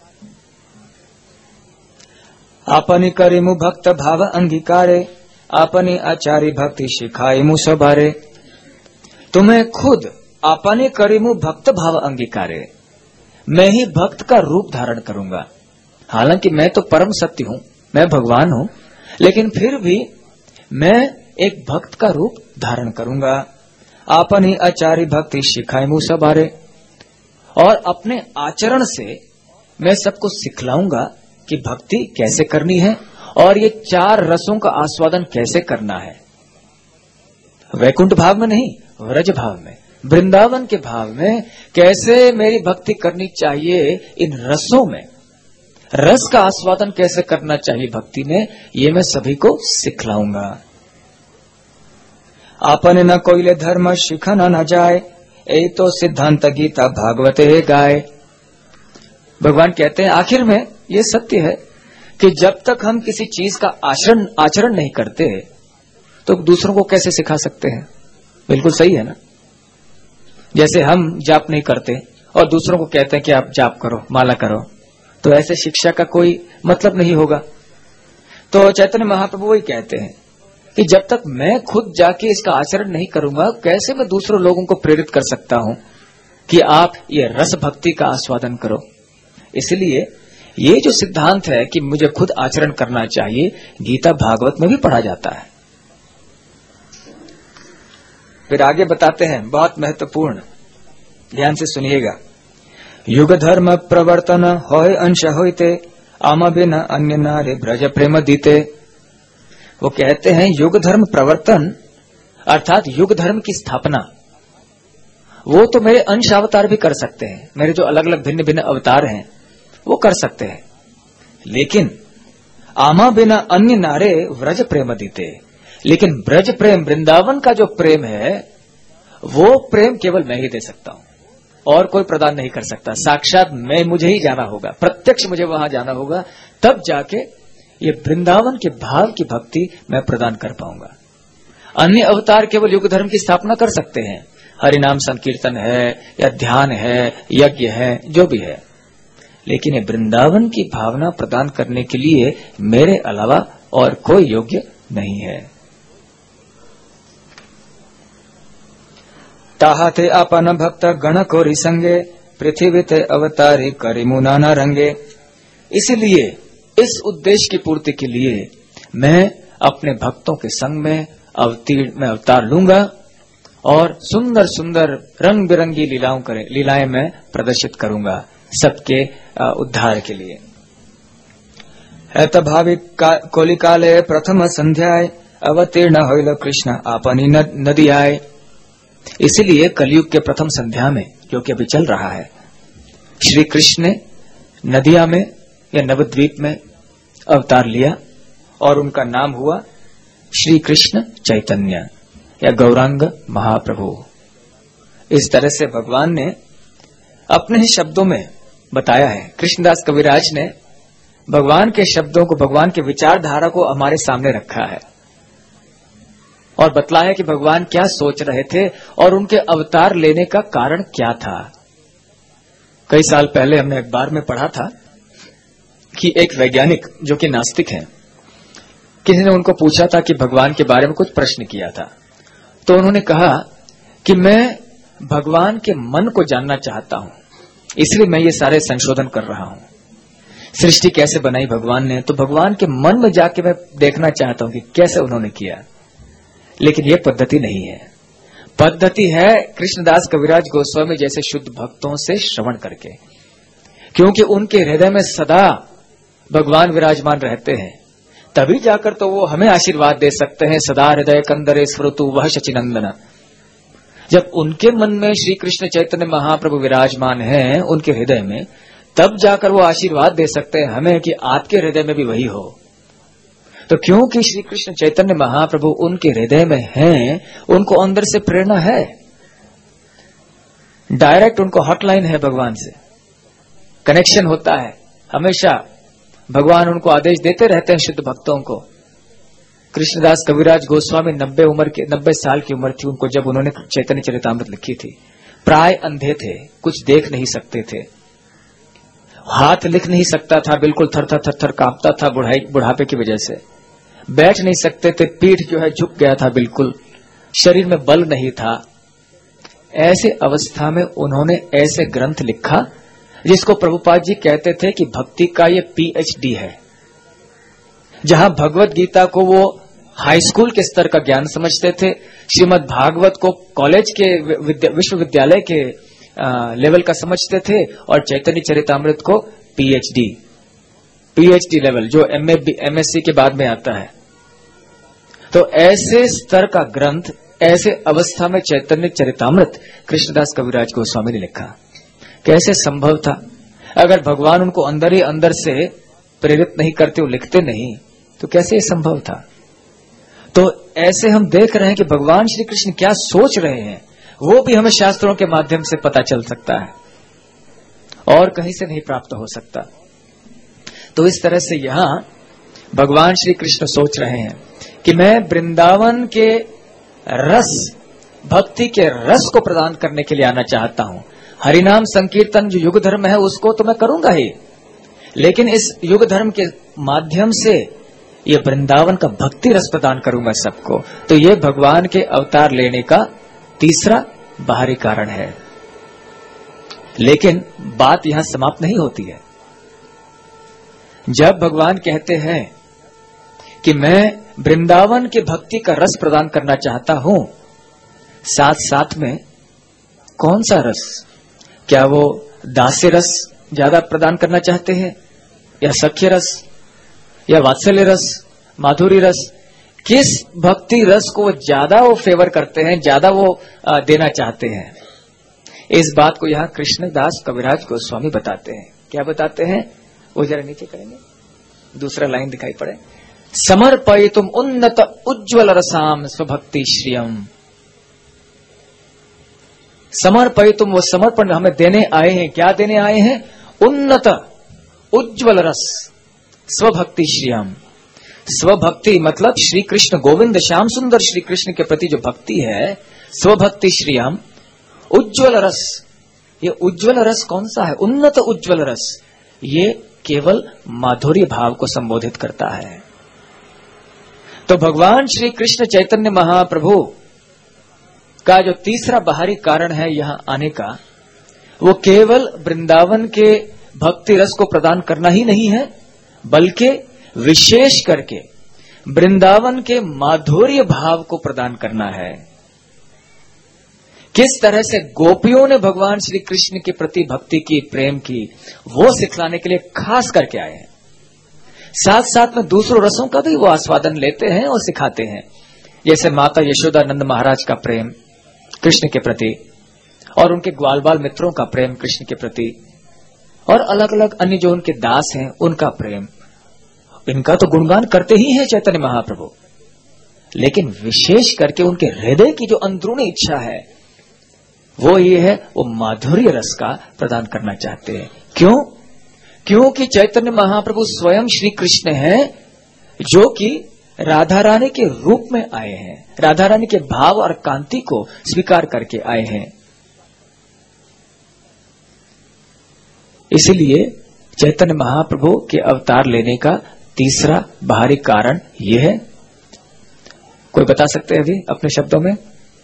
आपनी करेमु भक्त भाव अंगीकारे, आपनी आचारी भक्ति शिखाएमु सभारे। तुम्हें खुद अपने करीमु भक्त भाव अंगीकारे, मैं ही भक्त का रूप धारण करूंगा। हालांकि मैं तो परम सत्य हूं, मैं भगवान हूं, लेकिन फिर भी मैं एक भक्त का रूप धारण करूंगा। आपन ही आचार्य भक्ति सिखाए मुंह सबारे, और अपने आचरण से मैं सबको सिखलाऊंगा कि भक्ति कैसे करनी है और ये चार रसों का आस्वादन कैसे करना है। वैकुंठ भाव में नहीं, व्रज भाव में, वृंदावन के भाव में कैसे मेरी भक्ति करनी चाहिए, इन रसों में रस का आस्वादन कैसे करना चाहिए भक्ति में, ये मैं सभी को सिखलाऊंगा। आपने न कोइले धर्म शिखना न जाए, ए तो सिद्धांत गीता भागवत है गाय। भगवान कहते हैं आखिर में ये सत्य है कि जब तक हम किसी चीज का आचरण आचरण नहीं करते तो दूसरों को कैसे सिखा सकते हैं। बिल्कुल सही है ना। जैसे हम जाप नहीं करते और दूसरों को कहते हैं कि आप जाप करो, माला करो, तो ऐसे शिक्षा का कोई मतलब नहीं होगा। तो चैतन्य महाप्रभु वही कहते हैं कि जब तक मैं खुद जाके इसका आचरण नहीं करूंगा, कैसे मैं दूसरों लोगों को प्रेरित कर सकता हूं कि आप ये रस भक्ति का आस्वादन करो। इसलिए ये जो सिद्धांत है कि मुझे खुद आचरण करना चाहिए, गीता भागवत में भी पढ़ा जाता है। फिर आगे बताते हैं, बहुत महत्वपूर्ण, ध्यान से सुनिएगा। युग धर्म प्रवर्तन होय अंश होते, आमा बिना अन्य नारे ब्रज प्रेम दीते। वो कहते हैं युग धर्म प्रवर्तन अर्थात युग धर्म की स्थापना, वो तो मेरे अंश अवतार भी कर सकते हैं, मेरे जो अलग अलग भिन्न भिन्न अवतार हैं वो कर सकते हैं, लेकिन आमा बिना अन्य नारे व्रज प्रेम दीते। लेकिन ब्रज प्रेम, वृंदावन का जो प्रेम है, वो प्रेम केवल मैं ही दे सकता हूं और कोई प्रदान नहीं कर सकता। साक्षात मैं, मुझे ही जाना होगा, प्रत्यक्ष मुझे वहां जाना होगा, तब जाके ये वृंदावन के भाव की भक्ति मैं प्रदान कर पाऊंगा। अन्य अवतार केवल युग धर्म की स्थापना कर सकते हैं, हरिनाम संकीर्तन है या ध्यान है, यज्ञ है, जो भी है, लेकिन ये वृंदावन की भावना प्रदान करने के लिए मेरे अलावा और कोई योग्य नहीं है। ताहाते अपन भक्त गण कोरी संगे, पृथ्वी ते अवतारी करिमु नाना रंगे। इसलिए इस उद्देश्य की पूर्ति के लिए मैं अपने भक्तों के संग में अवतीर्ण में अवतार लूंगा और सुंदर सुंदर रंग बिरंगी लीलाओं करे लीलाएं मैं प्रदर्शित करूंगा सबके उद्धार के लिए। एत भाविक कोली काले प्रथम संध्याय, अवतीर्ण होइल कृष्ण आपनी नदी आए। इसलिए कलयुग के प्रथम संध्या में, जो कि अभी चल रहा है, श्री कृष्ण ने नदिया में या नवद्वीप में अवतार लिया और उनका नाम हुआ श्री कृष्ण चैतन्य या गौरांग महाप्रभु। इस तरह से भगवान ने अपने ही शब्दों में बताया है। कृष्णदास कविराज ने भगवान के शब्दों को, भगवान के विचारधारा को हमारे सामने रखा है और बतलाया कि भगवान क्या सोच रहे थे और उनके अवतार लेने का कारण क्या था। कई साल पहले हमने अखबार में पढ़ा था कि एक वैज्ञानिक जो कि नास्तिक हैं, किसी ने उनको पूछा था कि भगवान के बारे में कुछ प्रश्न किया था, तो उन्होंने कहा कि मैं भगवान के मन को जानना चाहता हूं, इसलिए मैं ये सारे संशोधन कर रहा हूं। सृष्टि कैसे बनाई भगवान ने, तो भगवान के मन में जाके मैं देखना चाहता हूं कि कैसे उन्होंने किया। लेकिन ये पद्धति नहीं है। पद्धति है कृष्णदास कविराज गोस्वामी जैसे शुद्ध भक्तों से श्रवण करके, क्योंकि उनके हृदय में सदा भगवान विराजमान रहते हैं, तभी जाकर तो वो हमें आशीर्वाद दे सकते हैं। सदा हृदय कंदरे स्फुरतु वह शचिनंदन। जब उनके मन में श्री कृष्ण चैतन्य महाप्रभु विराजमान हैं उनके हृदय में, तब जाकर वो आशीर्वाद दे सकते हैं हमें कि आपके हृदय में भी वही हो। तो क्योंकि श्री कृष्ण चैतन्य महाप्रभु उनके हृदय में हैं, उनको अंदर से प्रेरणा है, डायरेक्ट उनको हॉटलाइन है, भगवान से कनेक्शन होता है हमेशा। भगवान उनको आदेश देते रहते हैं शुद्ध भक्तों को। कृष्णदास कविराज गोस्वामी नब्बे उम्र के नब्बे साल की उम्र थी उनको जब उन्होंने चैतन्य चरितामृत लिखी थी। प्राय अंधे थे, कुछ देख नहीं सकते थे, हाथ लिख नहीं सकता था, बिल्कुल थर थर थर थर कांपता था बुढ़ापे की वजह से, बैठ नहीं सकते थे, पीठ जो है झुक गया था, बिल्कुल शरीर में बल नहीं था, ऐसे अवस्था में उन्होंने ऐसे ग्रंथ लिखा जिसको प्रभुपाद जी कहते थे कि भक्ति का ये पीएचडी है। जहां भगवत गीता को वो हाई स्कूल के स्तर का ज्ञान समझते थे, श्रीमद् भागवत को कॉलेज के विश्वविद्यालय के आ, लेवल का समझते थे, और चैतन्य चरितामृत को पीएचडी पीएचडी लेवल, जो एमए एमएससी के बाद में आता है। तो ऐसे स्तर का ग्रंथ, ऐसे अवस्था में चैतन्य चरितामृत कृष्णदास कविराज गोस्वामी ने लिखा। कैसे संभव था? अगर भगवान उनको अंदर ही अंदर से प्रेरित नहीं करते, वो लिखते नहीं, तो कैसे ये संभव था? तो ऐसे हम देख रहे हैं कि भगवान श्री कृष्ण क्या सोच रहे हैं, वो भी हमें शास्त्रों के माध्यम से पता चल सकता है, और कहीं से नहीं प्राप्त हो सकता। तो इस तरह से यहां भगवान श्री कृष्ण सोच रहे हैं कि मैं वृंदावन के रस, भक्ति के रस को प्रदान करने के लिए आना चाहता हूं। हरिनाम संकीर्तन जो युग धर्म है उसको तो मैं करूंगा ही, लेकिन इस युग धर्म के माध्यम से ये वृंदावन का भक्ति रस प्रदान करूंगा सबको। तो ये भगवान के अवतार लेने का तीसरा बाहरी कारण है। लेकिन बात यहां समाप्त नहीं होती है। जब भगवान कहते हैं कि मैं वृंदावन के भक्ति का रस प्रदान करना चाहता हूं, साथ साथ में कौन सा रस? क्या वो दास्य रस ज्यादा प्रदान करना चाहते हैं, या सख्य रस, या वात्सल्य रस, माधुरी रस? किस भक्ति रस को ज्यादा वो फेवर करते हैं, ज्यादा वो देना चाहते हैं? इस बात को यहाँ कृष्णदास कविराज गोस्वामी बताते हैं। क्या बताते हैं वो जरा नीचे करेंगे, दूसरा लाइन दिखाई पड़े। समर्पयितुम उन्नत उज्ज्वल रसाम स्वभक्ति श्रियम। समर्पयितुम, वो समर्पण हमें देने आए हैं। क्या देने आए हैं? उन्नत उज्ज्वल रस स्वभक्ति श्रियम। स्वभक्ति मतलब श्री कृष्ण गोविंद श्याम सुंदर श्री कृष्ण के प्रति जो भक्ति है, स्वभक्ति श्रियम। उज्ज्वल रस, ये उज्ज्वल रस कौन सा है? उन्नत उज्ज्वल रस, ये केवल माधुर्य भाव को संबोधित करता है। तो भगवान श्री कृष्ण चैतन्य महाप्रभु का जो तीसरा बाहरी कारण है यहां आने का, वो केवल वृंदावन के भक्ति रस को प्रदान करना ही नहीं है, बल्कि विशेष करके वृंदावन के माधुर्य भाव को प्रदान करना है। किस तरह से गोपियों ने भगवान श्री कृष्ण के प्रति भक्ति की, प्रेम की, वो सिखलाने के लिए खास करके आए हैं। साथ साथ में दूसरों रसों का भी वो आस्वादन लेते हैं और सिखाते हैं, जैसे माता यशोदानंद महाराज का प्रेम कृष्ण के प्रति, और उनके ग्वाल बाल मित्रों का प्रेम कृष्ण के प्रति, और अलग अलग अन्य जो उनके दास हैं उनका प्रेम। इनका तो गुणगान करते ही हैं चैतन्य महाप्रभु, लेकिन विशेष करके उनके हृदय की जो अंदरूनी इच्छा है वो ये है, वो माधुर्य रस का प्रदान करना चाहते हैं। क्यों? क्योंकि चैतन्य महाप्रभु स्वयं श्री कृष्ण हैं, जो कि राधा रानी के रूप में आए हैं, राधा रानी के भाव और कांति को स्वीकार करके आए हैं। इसलिए चैतन्य महाप्रभु के अवतार लेने का तीसरा बाहरी कारण यह है। कोई बता सकते हैं अभी अपने शब्दों में?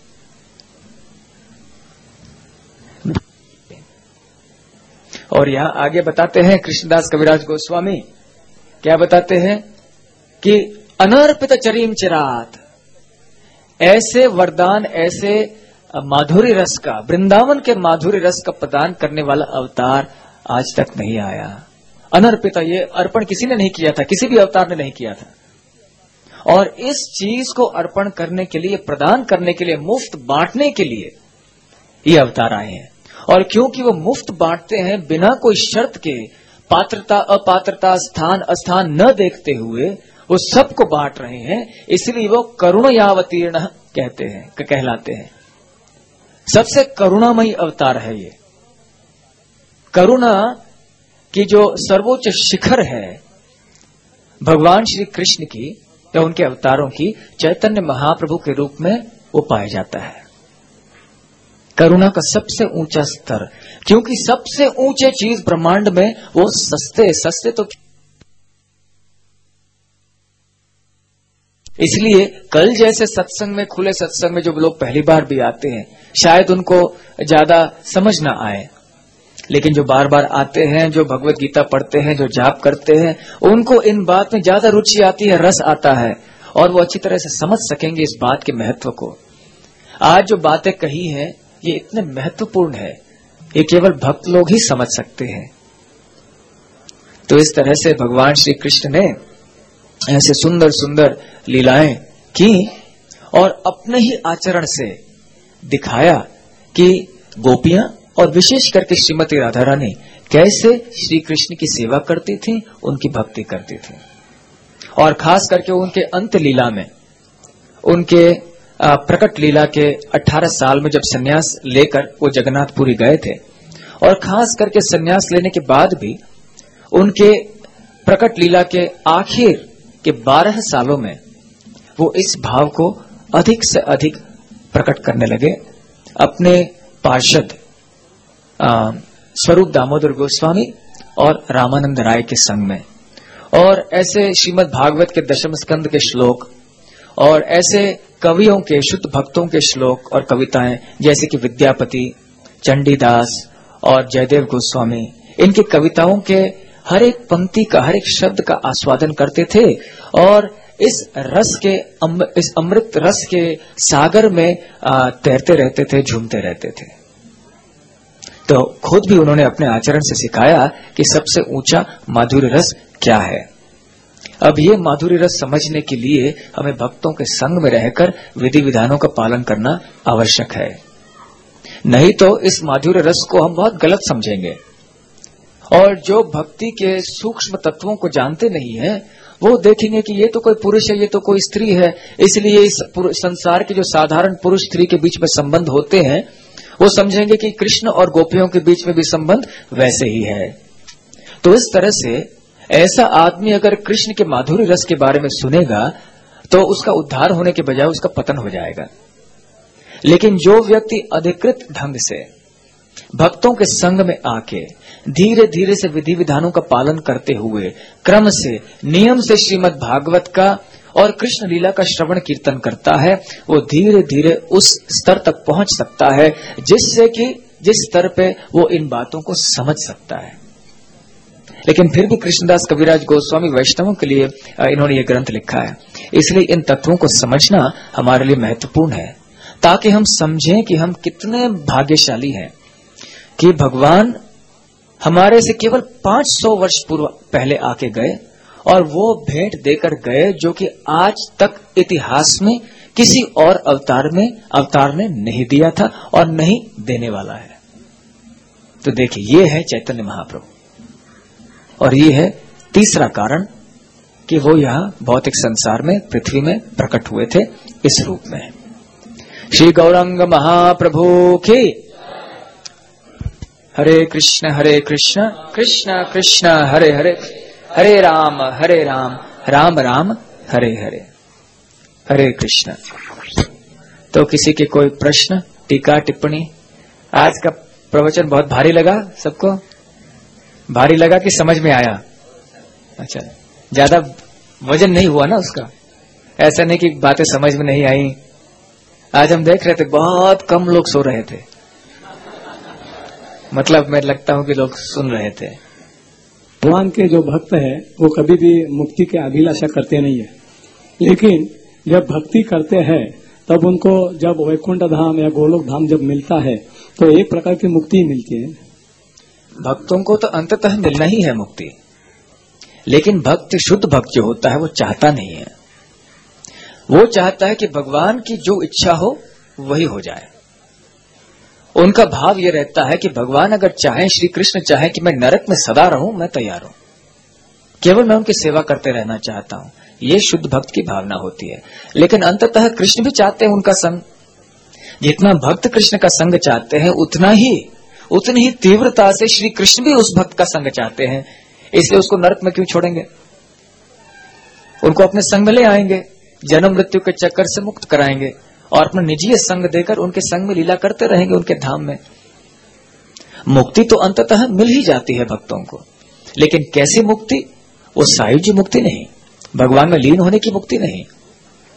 और यहां आगे बताते हैं कृष्णदास कविराज गोस्वामी, क्या बताते हैं कि अनर्पित चरीम चिरात, ऐसे वरदान, ऐसे माधुर्य रस का, वृंदावन के माधुर्य रस का प्रदान करने वाला अवतार आज तक नहीं आया। अनर्पित, ये अर्पण किसी ने नहीं किया था, किसी भी अवतार ने नहीं किया था। और इस चीज को अर्पण करने के लिए, प्रदान करने के लिए, मुफ्त बांटने के लिए ये अवतार आए हैं। और क्योंकि वो मुफ्त बांटते हैं, बिना कोई शर्त के, पात्रता अपात्रता, स्थान अस्थान न देखते हुए वो सबको बांट रहे हैं, इसलिए वो करुणयावतीर्ण कहते हैं, कहलाते हैं। सबसे करुणामयी अवतार है ये। करुणा की जो सर्वोच्च शिखर है भगवान श्री कृष्ण की या उनके अवतारों की, चैतन्य महाप्रभु के रूप में वो पाया जाता है। करुणा का सबसे ऊंचा स्तर, क्योंकि सबसे ऊंचे चीज ब्रह्मांड में वो सस्ते सस्ते तो इसलिए कल जैसे सत्संग में, खुले सत्संग में जो लोग पहली बार भी आते हैं, शायद उनको ज्यादा समझ ना आए, लेकिन जो बार बार आते हैं, जो भगवत गीता पढ़ते हैं, जो जाप करते हैं, उनको इन बात में ज्यादा रुचि आती है, रस आता है, और वो अच्छी तरह से समझ सकेंगे इस बात के महत्व को। आज जो बातें कही हैं ये इतने महत्वपूर्ण है, ये केवल भक्त लोग ही समझ सकते हैं। तो इस तरह से भगवान श्री कृष्ण ने ऐसे सुंदर सुंदर लीलाएं की और अपने ही आचरण से दिखाया कि गोपियां और विशेष करके श्रीमती राधा रानी कैसे श्री कृष्ण की सेवा करती थी, उनकी भक्ति करती थी। और खास करके उनके अंत लीला में, उनके प्रकट लीला के अठारह साल में जब सन्यास लेकर वो जगन्नाथपुरी गए थे, और खास करके सन्यास लेने के बाद भी उनके प्रकट लीला के आखिर के बारह सालों में वो इस भाव को अधिक से अधिक प्रकट करने लगे अपने पार्षद स्वरूप दामोदर गोस्वामी और रामानंद राय के संग में। और ऐसे श्रीमद् भागवत के दशम स्कंद के श्लोक और ऐसे कवियों के, शुद्ध भक्तों के श्लोक और कविताएं जैसे कि विद्यापति, चंडीदास और जयदेव गोस्वामी, इनकी कविताओं के हर एक पंक्ति का, हर एक शब्द का आस्वादन करते थे और इस रस के अम, इस अमृत रस के सागर में तैरते रहते थे, झूमते रहते थे। तो खुद भी उन्होंने अपने आचरण से सिखाया कि सबसे ऊंचा माधुर्य रस क्या है। अब ये माधुर्य रस समझने के लिए हमें भक्तों के संग में रहकर विधि विधानों का पालन करना आवश्यक है, नहीं तो इस माधुर्य रस को हम बहुत गलत समझेंगे। और जो भक्ति के सूक्ष्म तत्वों को जानते नहीं है, वो देखेंगे कि ये तो कोई पुरुष है, ये तो कोई स्त्री है, इसलिए इस संसार के जो साधारण पुरुष स्त्री के बीच में संबंध होते हैं, वो समझेंगे कि कृष्ण और गोपियों के बीच में भी संबंध वैसे ही है। तो इस तरह से ऐसा आदमी अगर कृष्ण के माधुर्य रस के बारे में सुनेगा तो उसका उद्धार होने के बजाय उसका पतन हो जाएगा। लेकिन जो व्यक्ति अधिकृत ढंग से भक्तों के संग में आके धीरे धीरे से विधि विधानों का पालन करते हुए क्रम से, नियम से श्रीमद् भागवत का और कृष्ण लीला का श्रवण कीर्तन करता है, वो धीरे धीरे उस स्तर तक पहुंच सकता है जिससे कि जिस स्तर पे वो इन बातों को समझ सकता है। लेकिन फिर भी कृष्णदास कविराज गोस्वामी वैष्णवों के लिए इन्होंने ये ग्रंथ लिखा है, इसलिए इन तत्वों को समझना हमारे लिए महत्वपूर्ण है, ताकि हम समझें कि हम कितने भाग्यशाली हैं कि भगवान हमारे से केवल पांच सौ वर्ष पूर्व पहले आके गए और वो भेंट देकर गए जो कि आज तक इतिहास में किसी और अवतार में अवतार ने नहीं दिया था और नहीं देने वाला है। तो देखिए, ये है चैतन्य महाप्रभु, और ये है तीसरा कारण कि वो यहाँ भौतिक संसार में, पृथ्वी में प्रकट हुए थे इस रूप में। श्री गौरांग महाप्रभु की हरे कृष्ण हरे कृष्ण कृष्ण कृष्ण हरे हरे, हरे राम हरे राम राम राम हरे हरे, हरे कृष्ण। तो किसी के कोई प्रश्न, टीका, टिप्पणी? आज का प्रवचन बहुत भारी लगा सबको? भारी लगा कि समझ में आया? अच्छा, ज्यादा वजन नहीं हुआ ना उसका? ऐसा नहीं कि बातें समझ में नहीं आई। आज हम देख रहे थे बहुत कम लोग सो रहे थे, मतलब मैं लगता हूं कि लोग सुन रहे थे। भगवान के जो भक्त है वो कभी भी मुक्ति के अभिलाषा करते नहीं है, लेकिन जब भक्ति करते हैं तब उनको जब वैकुंठ धाम या गोलोक धाम जब मिलता है तो एक प्रकार की मुक्ति मिलती है। भक्तों को तो अंततः मिलना ही है मुक्ति, लेकिन भक्त, शुद्ध भक्त जो होता है वो चाहता नहीं है। वो चाहता है कि भगवान की जो इच्छा हो वही हो जाए। उनका भाव ये रहता है कि भगवान अगर चाहें, श्री कृष्ण चाहें कि मैं नरक में सदा रहूं, मैं तैयार हूं, केवल मैं उनकी सेवा करते रहना चाहता हूं। ये शुद्ध भक्त की भावना होती है। लेकिन अंततः कृष्ण भी चाहते हैं उनका संग। जितना भक्त कृष्ण का संग चाहते हैं उतना ही उतनी ही तीव्रता से श्री कृष्ण भी उस भक्त का संग चाहते हैं, इसलिए उसको नरक में क्यों छोड़ेंगे? उनको अपने संग में ले आएंगे, जन्म मृत्यु के चक्कर से मुक्त कराएंगे और अपना निजी संग देकर उनके संग में लीला करते रहेंगे उनके धाम में। मुक्ति तो अंततः मिल ही जाती है भक्तों को, लेकिन कैसी मुक्ति? वो सायुज्य मुक्ति नहीं, भगवान में लीन होने की मुक्ति नहीं,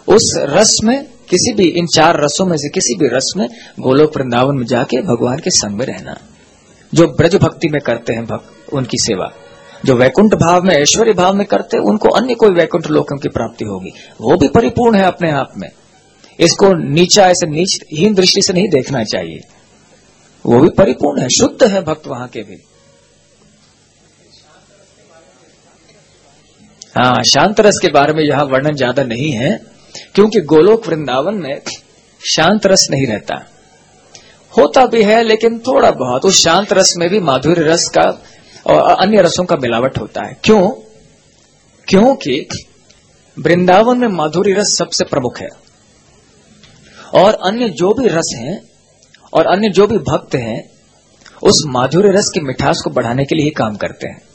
उस रस में, किसी भी इन चार रसों में से किसी भी रस में गोलोक वृंदावन में जाके भगवान के संग में रहना। जो ब्रज भक्ति में करते हैं भक्त, उनकी सेवा, जो वैकुंठ भाव में, ऐश्वर्य भाव में करते हैं, उनको अन्य कोई वैकुंठ लोकम की प्राप्ति होगी। वो भी परिपूर्ण है अपने आप में। इसको नीचा, ऐसे नीच हीन दृष्टि से नहीं देखना चाहिए। वो भी परिपूर्ण है, शुद्ध है भक्त वहां के भी। हाँ, शांत रस के बारे में यहां वर्णन ज्यादा नहीं है, क्योंकि गोलोक वृंदावन में शांत रस नहीं रहता। होता भी है लेकिन थोड़ा बहुत। उस शांत रस में भी माधुर्य रस का और अन्य रसों का मिलावट होता है। क्यों? क्योंकि वृंदावन में माधुर्य रस सबसे प्रमुख है, और अन्य जो भी रस हैं और अन्य जो भी भक्त हैं उस माधुर्य रस की मिठास को बढ़ाने के लिए ही काम करते हैं।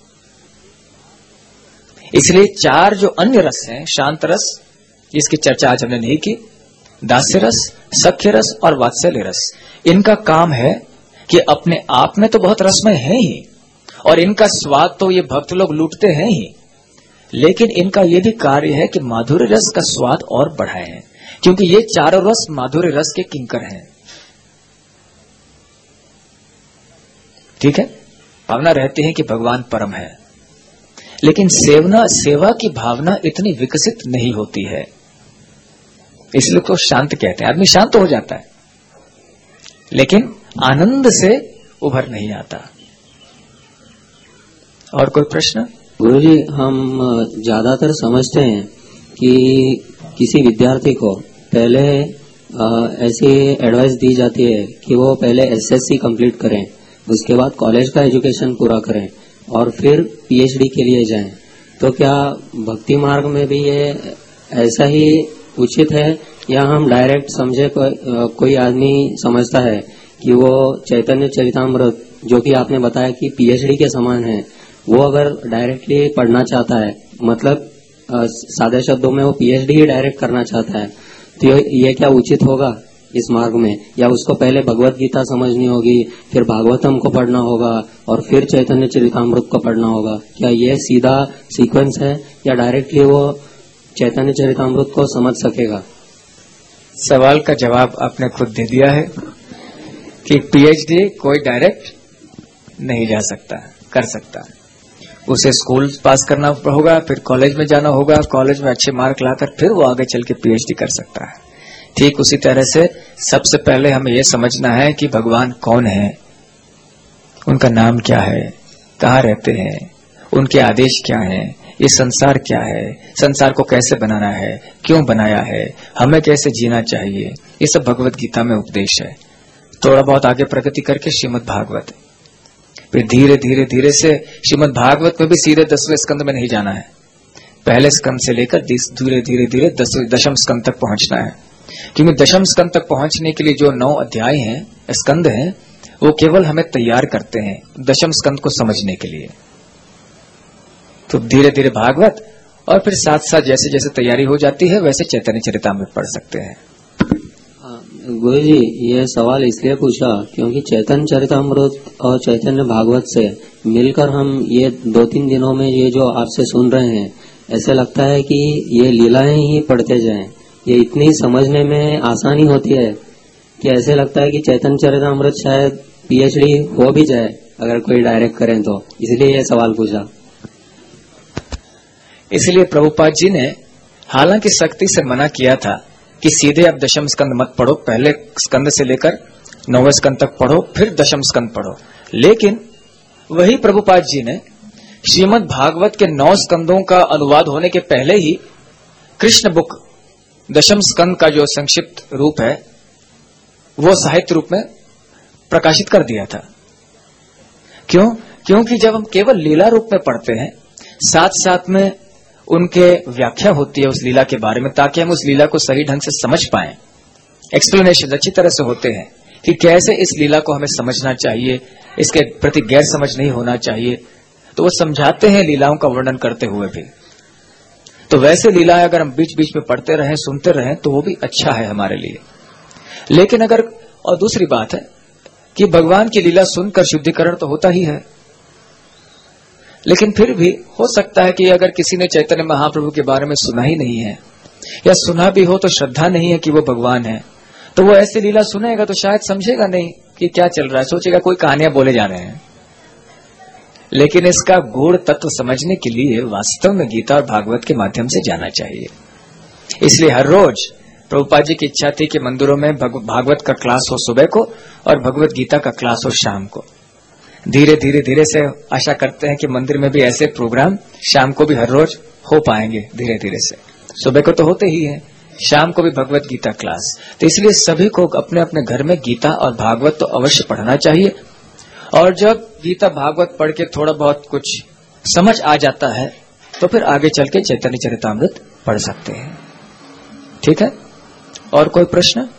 इसलिए चार जो अन्य रस हैं, शांत रस जिसकी चर्चा आज हमने नहीं की, दास्य रस, सख्य रस और वात्सल्य रस, इनका काम है कि अपने आप में तो बहुत रसमय है ही, और इनका स्वाद तो ये भक्त लोग लूटते हैं ही, लेकिन इनका ये भी कार्य है कि माधुर्य रस का स्वाद और बढ़ाएं, क्योंकि ये चारों रस माधुर्य रस के किंकर हैं। ठीक है, भावना रहती है कि भगवान परम है, लेकिन सेवना सेवा की भावना इतनी विकसित नहीं होती है, इसलिए तो शांत कहते हैं। आदमी शांत हो जाता है लेकिन आनंद से उभर नहीं आता। और कोई प्रश्न? गुरुजी, हम ज्यादातर समझते हैं कि किसी विद्यार्थी को पहले ऐसी एडवाइस दी जाती है कि वो पहले एसएससी कंप्लीट करें, उसके बाद कॉलेज का एजुकेशन पूरा करें और फिर पीएचडी के लिए जाएं। तो क्या भक्ति मार्ग में भी ये ऐसा ही उचित है, या हम डायरेक्ट समझे को, कोई आदमी समझता है कि वो चैतन्य चरितामृत जो कि आपने बताया कि पीएचडी के समान है, वो अगर डायरेक्टली पढ़ना चाहता है, मतलब सादे शब्दों में वो पीएचडी ही डायरेक्ट करना चाहता है, तो ये क्या उचित होगा इस मार्ग में? या उसको पहले भगवत गीता समझनी होगी, फिर भागवतम को पढ़ना होगा और फिर चैतन्य चरितामृत को पढ़ना होगा? क्या ये सीधा सीक्वेंस है, या डायरेक्टली वो चैतन्य चरितामृत को समझ सकेगा? सवाल का जवाब आपने खुद दे दिया है कि पीएचडी कोई डायरेक्ट नहीं जा सकता, कर सकता। उसे स्कूल पास करना होगा, फिर कॉलेज में जाना होगा, कॉलेज में अच्छे मार्क लाकर फिर वो आगे चल के पीएचडी कर सकता है। ठीक उसी तरह से सबसे पहले हमें यह समझना है कि भगवान कौन है, उनका नाम क्या है, कहाँ रहते हैं, उनके आदेश क्या हैं, ये संसार क्या है, संसार को कैसे बनाना है, क्यों बनाया है, हमें कैसे जीना चाहिए, ये सब भगवत गीता में उपदेश है। थोड़ा बहुत आगे प्रगति करके श्रीमद् भागवत, फिर धीरे धीरे धीरे से श्रीमद् भागवत में भी सीधे दसवें स्कंद में नहीं जाना है, पहले स्कंद से लेकर धीरे धीरे धीरे दशम स्कंद तक पहुंचना है। क्योंकि दशम स्कंद तक पहुंचने के लिए जो नौ अध्याय हैं, स्कंद हैं, वो केवल हमें तैयार करते हैं दशम स्कंद को समझने के लिए। तो धीरे धीरे भागवत और फिर साथ साथ जैसे जैसे तैयारी हो जाती है वैसे चैतन्य चरितामृत पढ़ सकते हैं। गुरु जी, ये सवाल इसलिए पूछा क्योंकि चैतन्य चरितामृत और चैतन्य भागवत से मिलकर हम ये दो तीन दिनों में ये जो आपसे सुन रहे हैं, ऐसे लगता है कि ये लीलाएं ही पढ़ते जाएं। ये इतनी समझने में आसानी होती है कि ऐसे लगता है कि चैतन्य चरितामृत शायद पीएचडी हो भी जाए अगर कोई डायरेक्ट करें तो, इसलिए ये सवाल पूछा। इसलिए प्रभुपाद जी ने हालांकि सख्ती से मना किया था कि सीधे अब दशम स्कंद मत पढ़ो, पहले स्कंद से लेकर नौवें स्कंद तक पढ़ो, फिर दशम स्कंद पढ़ो। लेकिन वही प्रभुपाद जी ने श्रीमद् भागवत के नौ स्कंदों का अनुवाद होने के पहले ही कृष्ण बुक दशम स्कंद का जो संक्षिप्त रूप है वो साहित्य रूप में प्रकाशित कर दिया था। क्यों? क्योंकि जब हम केवल लीला रूप में पढ़ते हैं, साथ साथ में उनके व्याख्या होती है उस लीला के बारे में, ताकि हम उस लीला को सही ढंग से समझ पाएं। एक्सप्लेनेशन अच्छी तरह से होते हैं कि कैसे इस लीला को हमें समझना चाहिए, इसके प्रति गैर समझ नहीं होना चाहिए, तो वो समझाते हैं लीलाओं का वर्णन करते हुए भी। तो वैसे लीलाएं अगर हम बीच बीच में पढ़ते रहें, सुनते रहें, तो वो भी अच्छा है हमारे लिए। लेकिन अगर, और दूसरी बात है कि भगवान की लीला सुनकर शुद्धिकरण तो होता ही है, लेकिन फिर भी हो सकता है कि अगर किसी ने चैतन्य महाप्रभु के बारे में सुना ही नहीं है या सुना भी हो तो श्रद्धा नहीं है कि वो भगवान है, तो वो ऐसी लीला सुनेगा तो शायद समझेगा नहीं कि क्या चल रहा है, सोचेगा कोई कहानियां बोले जा रहे हैं। लेकिन इसका गूढ़ तत्व समझने के लिए वास्तव में गीता और भागवत के माध्यम से जाना चाहिए। इसलिए हर रोज प्रभुपाद जी की इच्छा थी कि मंदिरों में भागवत का क्लास हो सुबह को और भगवत गीता का क्लास हो शाम को। धीरे धीरे धीरे से आशा करते हैं कि मंदिर में भी ऐसे प्रोग्राम शाम को भी हर रोज हो पाएंगे। धीरे धीरे से सुबह को तो होते ही है, शाम को भी भगवत गीता क्लास। तो इसलिए सभी को अपने अपने घर में गीता और भागवत तो अवश्य पढ़ना चाहिए। और जब गीता भागवत पढ़ के थोड़ा बहुत कुछ समझ आ जाता है तो फिर आगे चल के चैतन्य चरितामृत पढ़ सकते हैं। ठीक है, और कोई प्रश्न?